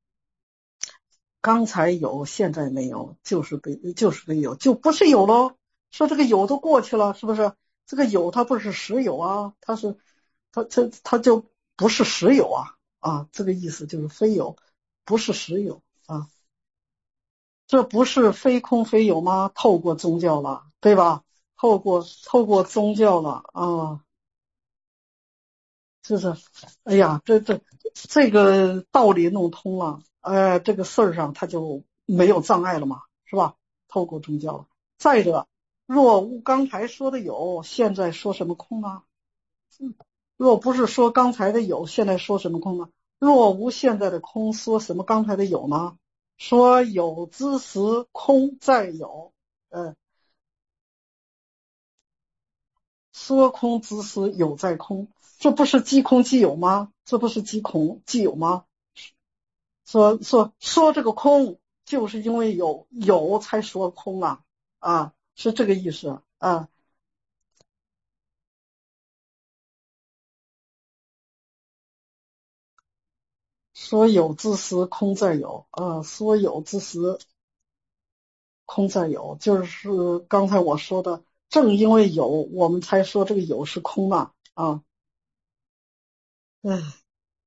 刚才有现在没有就是非就是非有，就不是有咯，说这个有都过去了，是不是？这个有它不是实有啊，它是它它它就不是实有啊啊，这个意思就是非有，不是实有啊，这不是非空非有吗？透过宗教了，对吧？透过透过宗教了啊，就是，哎呀，这这这个道理弄通了，呃，这个事儿上他就没有障碍了嘛，是吧？透过宗教了。再者，若无刚才说的有，现在说什么空呢？若不是说刚才的有，现在说什么空呢？若无现在的空，说什么刚才的有呢？说有之时空在有，呃，说空之时有在空，这不是即空即有吗？这不是即空即有吗？说说说这个空，就是因为有有才说空啊啊，是这个意思啊。说有之时空在有啊，说有之时空在有，就是刚才我说的，正因为有，我们才说这个有是空啊啊。唉，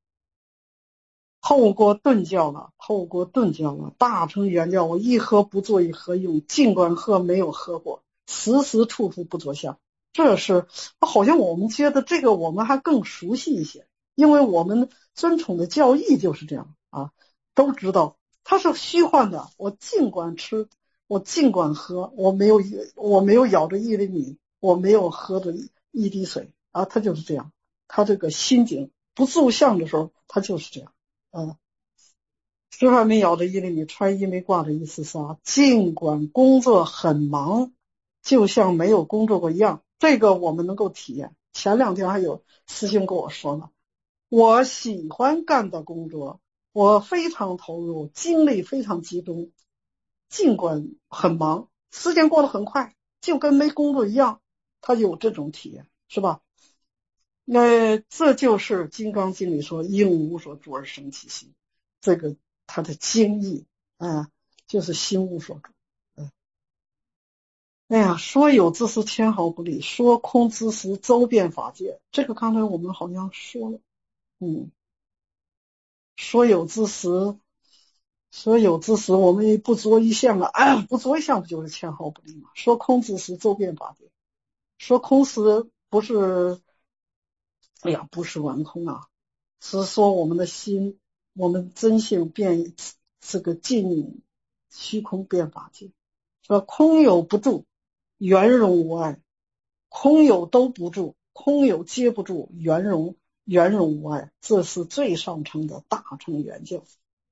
透过顿教了，透过顿教了，大乘原教我一合不作一合用，尽管合没有合过，时时处处不着相。这是好像我们觉得这个我们还更熟悉一些，因为我们尊崇的教义就是这样啊，都知道它是虚幻的。我尽管吃，我尽管喝，我没有我没有咬着一粒米，我没有喝着一滴水啊，它就是这样。它这个心境不住相的时候，它就是这样。嗯，吃饭没咬着一厘米，穿衣没挂着一丝纱，尽管工作很忙，就像没有工作过一样。这个我们能够体验。前两天还有师兄跟我说呢，我喜欢干的工作，我非常投入，精力非常集中，尽管很忙，时间过得很快，就跟没工作一样，他有这种体验，是吧？那这就是《金刚经》里说应无所住而生其心，这个它的经义啊，就是心无所住。嗯，哎呀，说有之时千毫不离，说空之时周遍法界，这个刚才我们好像说了。嗯，说有之时，说有之时我们不着一相啊，哎，不着一相不就是千毫不离吗？说空之时周遍法界，说空时不是，哎呀，不是完空啊。是说我们的心，我们真性变这个尽虚空变法界，说空有不住，圆融无碍，空有都不住，空有皆不住，圆融圆融无碍，这是最上乘的大乘圆教。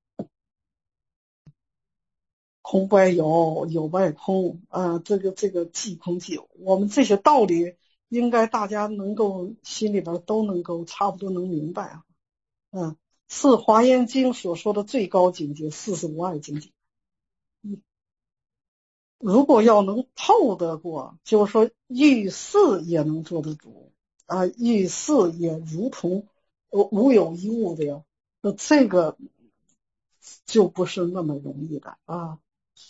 空不爱有，有不爱空啊、呃，这个这个即空即有，我们这些道理应该大家能够心里边都能够差不多能明白啊。嗯，是华严经所说的最高境界，四十无碍境界。嗯，如果要能透得过，就是说遇事也能做得主啊，遇事也如同无有一物的呀，那这个就不是那么容易的啊。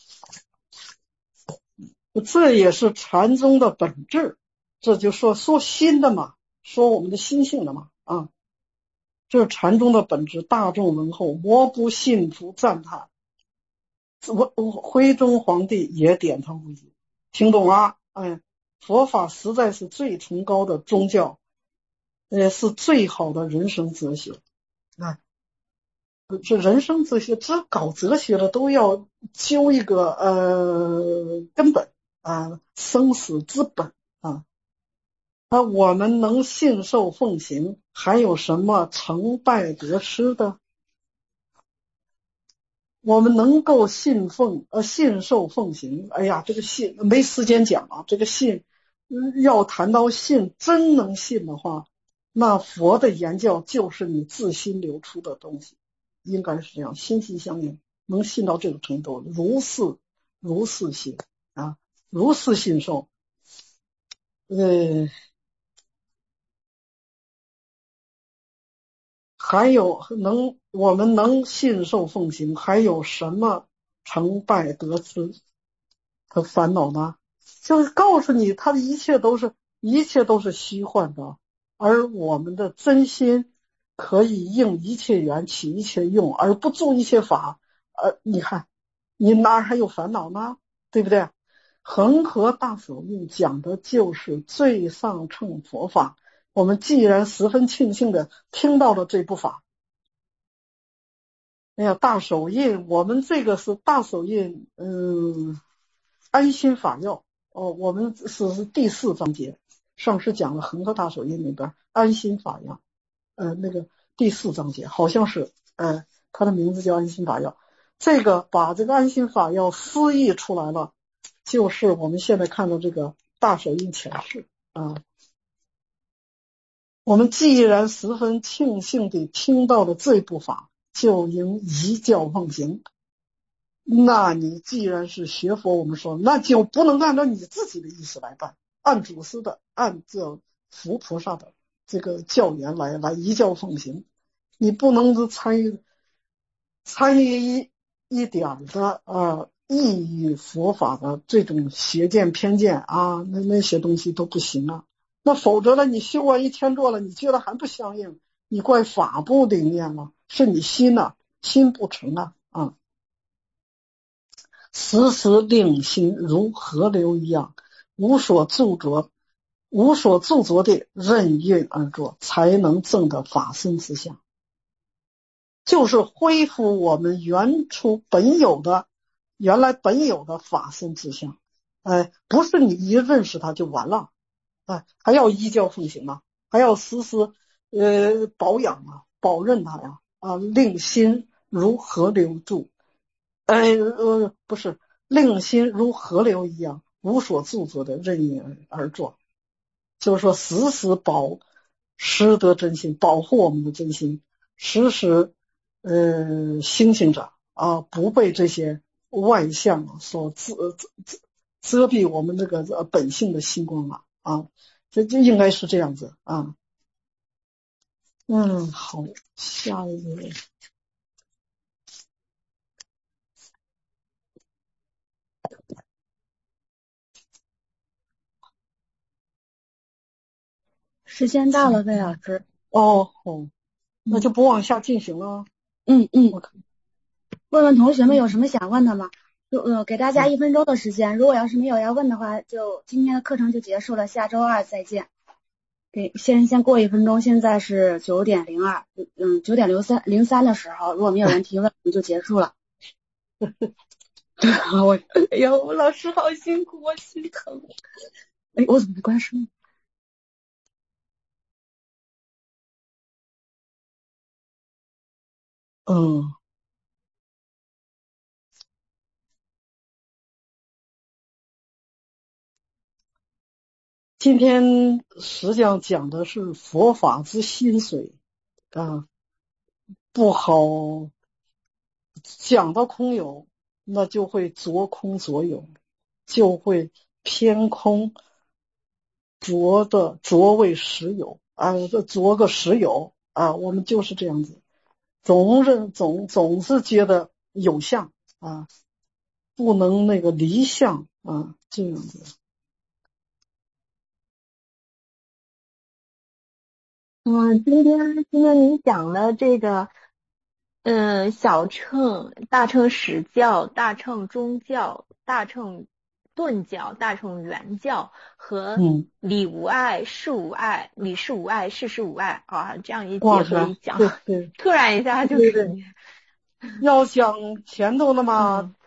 这也是禅宗的本质，这就说说心的嘛，说我们的心性的嘛啊，这是禅宗的本质。大众闻后，莫不信服赞叹。我我徽宗皇帝也点头不已，听懂了？哎，佛法实在是最崇高的宗教，也是最好的人生哲学。啊，这人生哲学，这搞哲学的都要究一个呃根本啊，生死之本啊。啊，我们能信受奉行，还有什么成败得失的？我们能够信奉呃信受奉行，哎呀，这个信没时间讲啊。这个信，嗯要谈到信，真能信的话，那佛的言教就是你自心流出的东西，应该是这样，心心相印，能信到这个程度，如是如是信啊，如是信受。呃，还有能我们能信受奉行，还有什么成败得失和烦恼呢？就是告诉你，他的一切都是一切都是虚幻的，而我们的真心可以应一切缘起一切用，而不住一切法。呃，你看，你哪还有烦恼呢？对不对？恒河大手印讲的就是最上乘佛法。我们既然十分庆幸的听到了这部法，哎呀，大手印，我们这个是大手印，嗯，安心法要。哦，我们是第四章节，上师讲了恒河大手印里边安心法要，呃，那个第四章节好像是，呃，它的名字叫安心法要。这个把这个安心法要思议出来了，就是我们现在看到这个大手印前世啊。我们既然十分庆幸地听到了这部法，就应依教奉行。那你既然是学佛，我们说那就不能按照你自己的意思来办，按祖师的，按照佛菩萨的这个教言来来依教奉行。你不能参与参与一一点的呃异于佛法的这种邪见偏见啊，那那些东西都不行啊。那否则呢，你修完一天做了，你觉得还不相应，你怪法不灵验了，是你心呐、啊，心不成啊啊。时时令心如河流一样，无所著着，无所著着的任运而作，才能证得法身之相。就是恢复我们原初本有的原来本有的法身之相。哎，不是你一认识它就完了，哎，还要依教奉行啊，还要时时呃保养啊，保任它呀啊，令心如河流注。哎呃不是，令心如河流一样无所著着的任意而作。就是说时时保失得真心，保护我们的真心，时时呃星星着啊，不被这些外相所遮遮遮蔽我们这个本性的星光啊啊，这就应该是这样子啊。嗯，好，下一个。 时间到了，魏老师。 哦哦，那就不往下进行了。 嗯嗯，问问同学们有什么想问的吗？就呃，给大家一分钟的时间，如果要是没有要问的话，就今天的课程就结束了，下周二再见。给先先过一分钟，现在是九点零二，嗯，九点零三零三的时候，如果没有人提问，我们就结束了。对啊，我哎呀，我老师好辛苦，我心疼。哎，我怎么没关声？ 嗯，今天实际上讲的是佛法之心髓啊，不好讲到空有，那就会着空着有，就会偏空着的着为实有啊，着个实有啊，我们就是这样子，总是总总是觉得有相啊，不能那个离相啊，这样子。 嗯，今天今天您讲的这个，嗯，小乘、大乘实教、大乘中教、大乘顿教、大乘圆教和嗯， 理无碍、事无碍、理事无碍、事事无碍啊，这样一结哇合一讲， 对对， 突然一下就对对是要讲前头的嘛， 嗯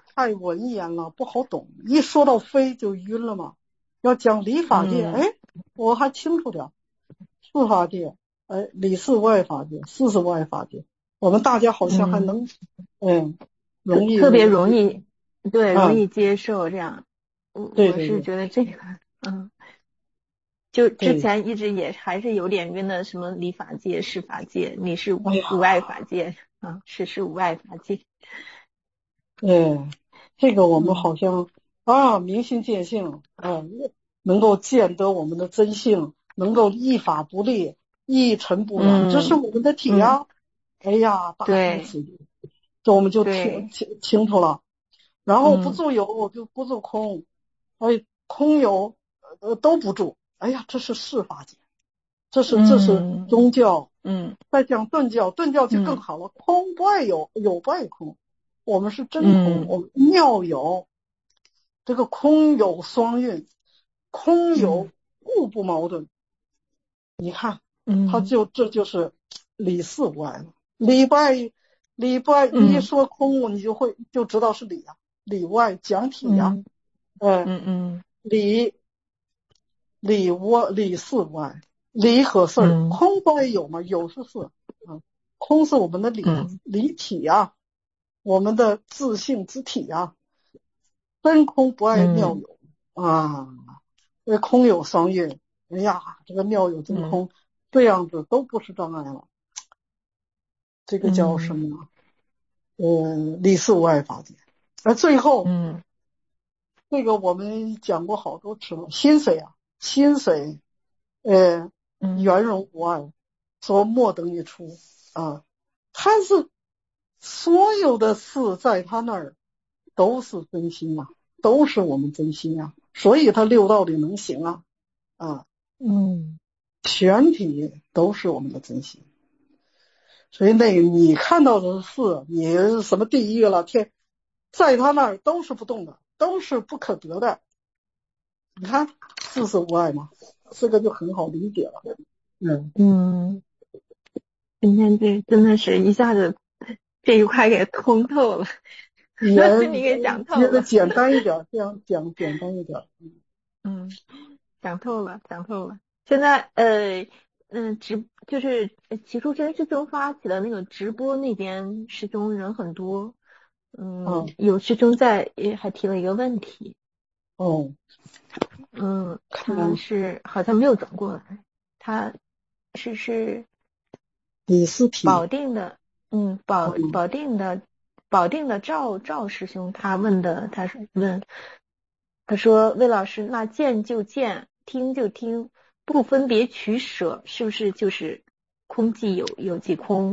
太文言了，不好懂，一说到非就晕了嘛。要讲理法界， 嗯哎，我还清楚点，四法界，哎，里四外法界，四是外法界，我们大家好像还能，嗯，容易特别容易，对， 啊容易接受这样。我我是对对对觉得这个，嗯，就之对， 前一直也还是有点晕的，什么理法界、事法界，你是哎呀， 无外法界啊，是是无外法界。 哎，这个我们嗯好像啊，明心见性，啊，能够见得我们的真性，能够一法不立，一尘不染，这是嗯我们的体嗯， 啊。哎呀，大同对此地，这我们就听对， 清清楚了。然后不嗯住有就不住空，哎，空有呃都不住，哎呀，这是事法界，这是这是嗯宗教。 嗯再讲顿教，顿教就更嗯好了，空不爱有，有不爱空，我们是真空， 嗯我们妙有，这个空有双运，空有嗯互不矛盾。你看，他嗯就这就是理事无碍了。理不爱，理不爱，你一嗯说空，你就会就知道是理啊，理外讲体呀、 嗯呃， 嗯嗯理理无理事无碍，理和事儿， 嗯空不爱有嘛，有是事啊，空是我们的理啊， 嗯理体呀、我们的自性之体呀、真空不爱妙嗯有啊，这空有双运，哎呀，这个妙有真嗯空，这样子都不是障碍了，这个叫什嗯么呢？呃，理事无碍法界。而最后嗯这个我们讲过好多次了，心水啊，心水，呃， 嗯圆融无碍，说莫等一出啊，他是所有的事在他那儿都是真心啊，都是我们真心啊，所以他六道里能行啊啊， 嗯全体都是我们的真心。所以那个你看到的事，你什么地狱了天，在他那儿都是不动的，都是不可得的。你看事是无碍嘛，这个就很好理解了。嗯， 嗯，今天这真的是一下子这一块给通透了， 也你给讲透了。 接着简单一点，这样讲简单一点。 嗯，讲透了，讲透了。现在呃嗯直就是呃起初真师兄发起的那个直播那边师兄人很多，嗯， 嗯有师兄在也还提了一个问题， 哦， 嗯，他看是好像没有转过来，他是是李思体， 保定的，嗯，保嗯， 保定的保定的赵赵师兄，他问的，他是问，他说魏老师，那见就见，听就听，不分别取舍，是不是就是空即有，有即空？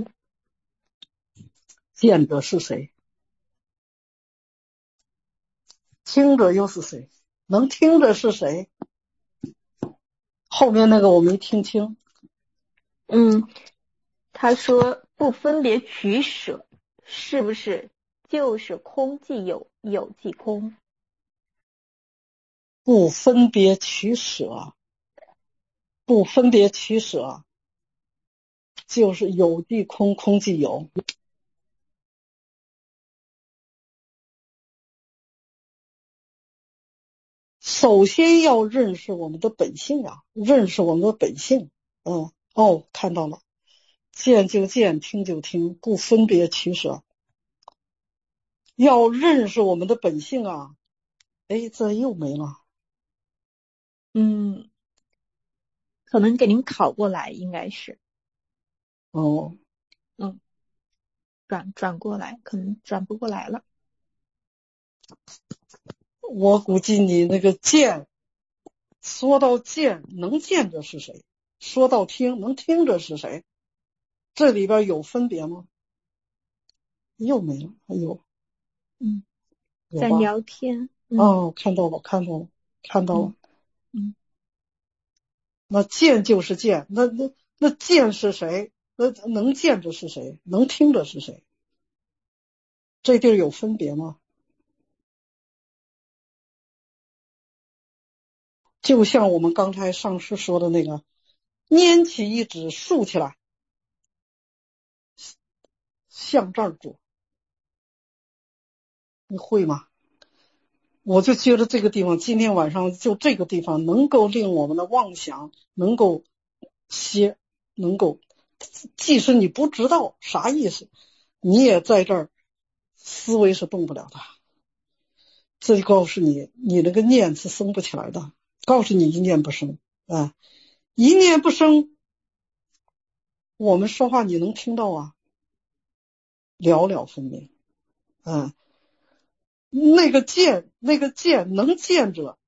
见者是谁？听者又是谁？能听着是谁？后面那个我没听清。 嗯，他说不分别取舍，是不是就是空即有，有即空？ 不分别取舍，不分别取舍，就是有即空，空即有。首先要认识我们的本性啊，认识我们的本性。嗯，哦，看到了，见就见，听就听，不分别取舍。要认识我们的本性啊，哎，这又没了。 嗯，可能给您考过来，应该是， 哦， 嗯，转转过来，可能转不过来了。 我估计你那个见，说到见，能见着是谁？说到听，能听着是谁？这里边有分别吗？又没了，还有， 嗯， 有吧？ 在聊天。嗯哦，看到了，看到了，看到了。 嗯那见就是见，那那那见是谁？那能见着是谁？能听着是谁？这地儿有分别吗？就像我们刚才上师说的那个，拈起一指竖起来，向这儿做，你会吗？ 我就觉得这个地方今天晚上就这个地方能够令我们的妄想能够歇，能够即使你不知道啥意思，你也在这儿思维是动不了的。这就告诉你你那个念是生不起来的，告诉你一念不生啊，一念不生，我们说话你能听到啊，了了分明啊。那个见那个见能见者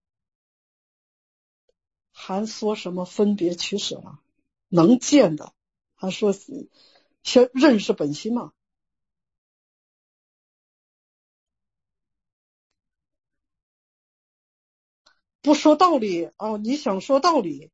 还说什么分别取舍了，能见的还说先认识本心嘛。不说道理哦，你想说道理，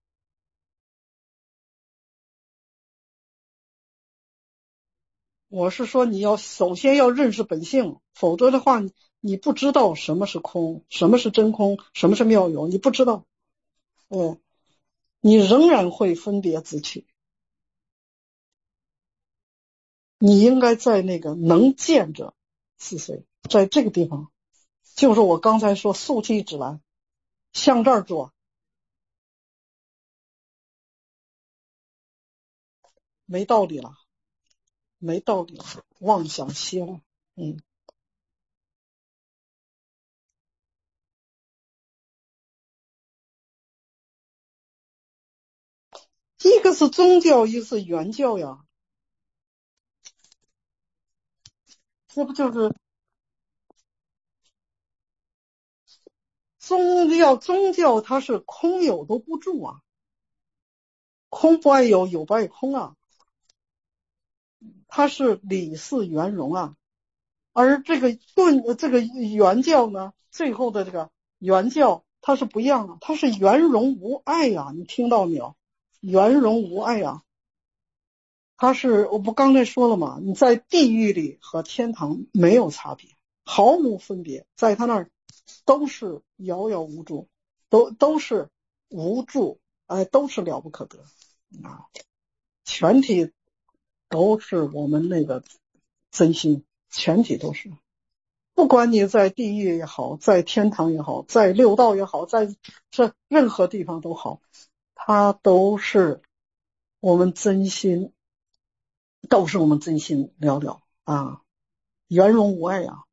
我是说你要首先要认识本性，否则的话你不知道什么是空，什么是真空，什么是妙有，你不知道，嗯，你仍然会分别自取。你应该在那个能见者是谁，在这个地方，就是我刚才说竖起指来向这儿做，没道理了，没道理了，妄想歇了。嗯，一个是宗教，一个是原教呀，这不就是宗教？宗教它是空有都不住啊，空不爱有，有不爱空啊，它是理事圆融啊。而这个顿这个原教呢，最后的这个原教它是不一样的，它是圆融无碍呀，你听到没有？圆融无碍呀，它是我不刚才说了吗？你在地狱里和天堂没有差别，毫无分别，在他那儿都是遥遥无助，都都是无助，哎，都是了不可得啊，全体都是我们那个真心，全体都是。不管你在地狱也好，在天堂也好，在六道也好，在这任何地方都好，它都是我们真心，都是我们真心了了啊，圆融无碍啊。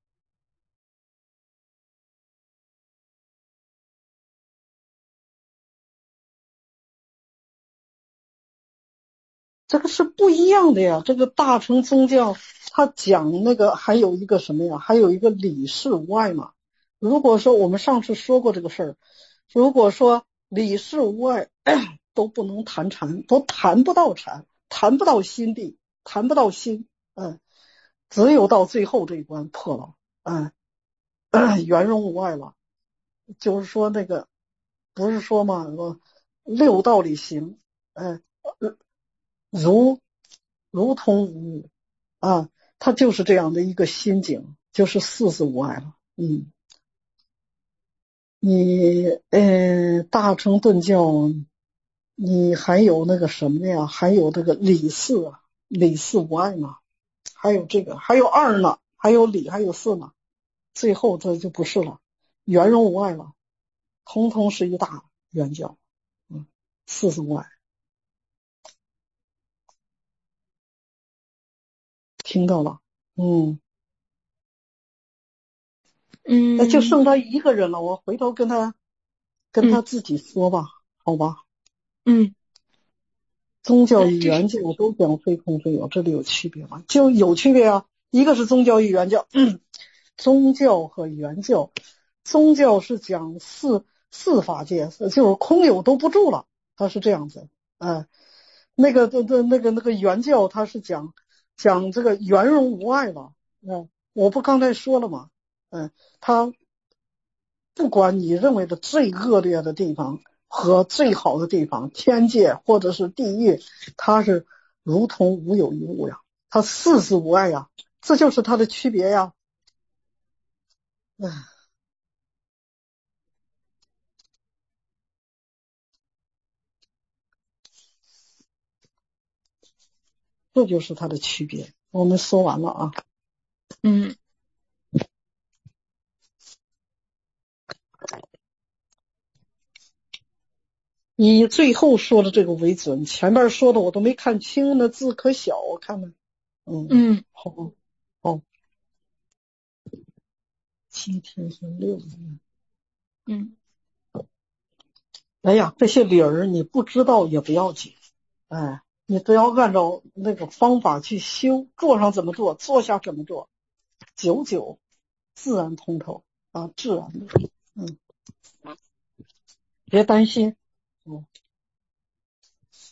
这个是不一样的呀。这个大乘宗教它讲那个还有一个什么呀？还有一个理事无碍嘛。如果说我们上次说过这个事儿，如果说理事无碍都不能谈禅，都谈不到禅，谈不到心地，谈不到心，嗯，只有到最后这一关破了，嗯，圆融无碍了。就是说那个不是说嘛，说六道里行，嗯，如如同无物啊，它就是这样的一个心境，就是事事无碍了。嗯，你呃大乘顿教，你还有那个什么呀？还有这个理事啊，理事无碍嘛，还有这个，还有二呢，还有理，还有事呢，最后这就不是了，圆融无碍了，通通是一大圆教。嗯，事事无碍，听到了。嗯。 嗯， 那就剩他一个人了，我回头跟他跟他自己说吧，嗯、好吧？ 嗯， 宗教与原教都讲非空非有，这里有区别吗？就有区别啊，一个是宗教与原教，嗯、宗教和原教，宗教是讲四四法界，就是空有都不住了，它是这样子，嗯、呃，那个那那个那个原教，它是讲讲这个圆融无碍了，嗯、呃，我不刚才说了吗？嗯、呃，他不管你认为的最恶劣的地方和最好的地方，天界或者是地狱，它是如同无有一物呀，它事事无碍呀，这就是它的区别呀。唉，这就是它的区别。我们说完了啊。 嗯。 以最后说的这个为准，前面说的我都没看清，那字可小，我看看。嗯嗯， 好，好，七天是六天。 嗯， 哎呀，这些理儿你不知道也不要紧，哎，你都要按照那个方法去修，坐上怎么做，坐下怎么做，久久自然通透啊，自然的，嗯，别担心，嗯。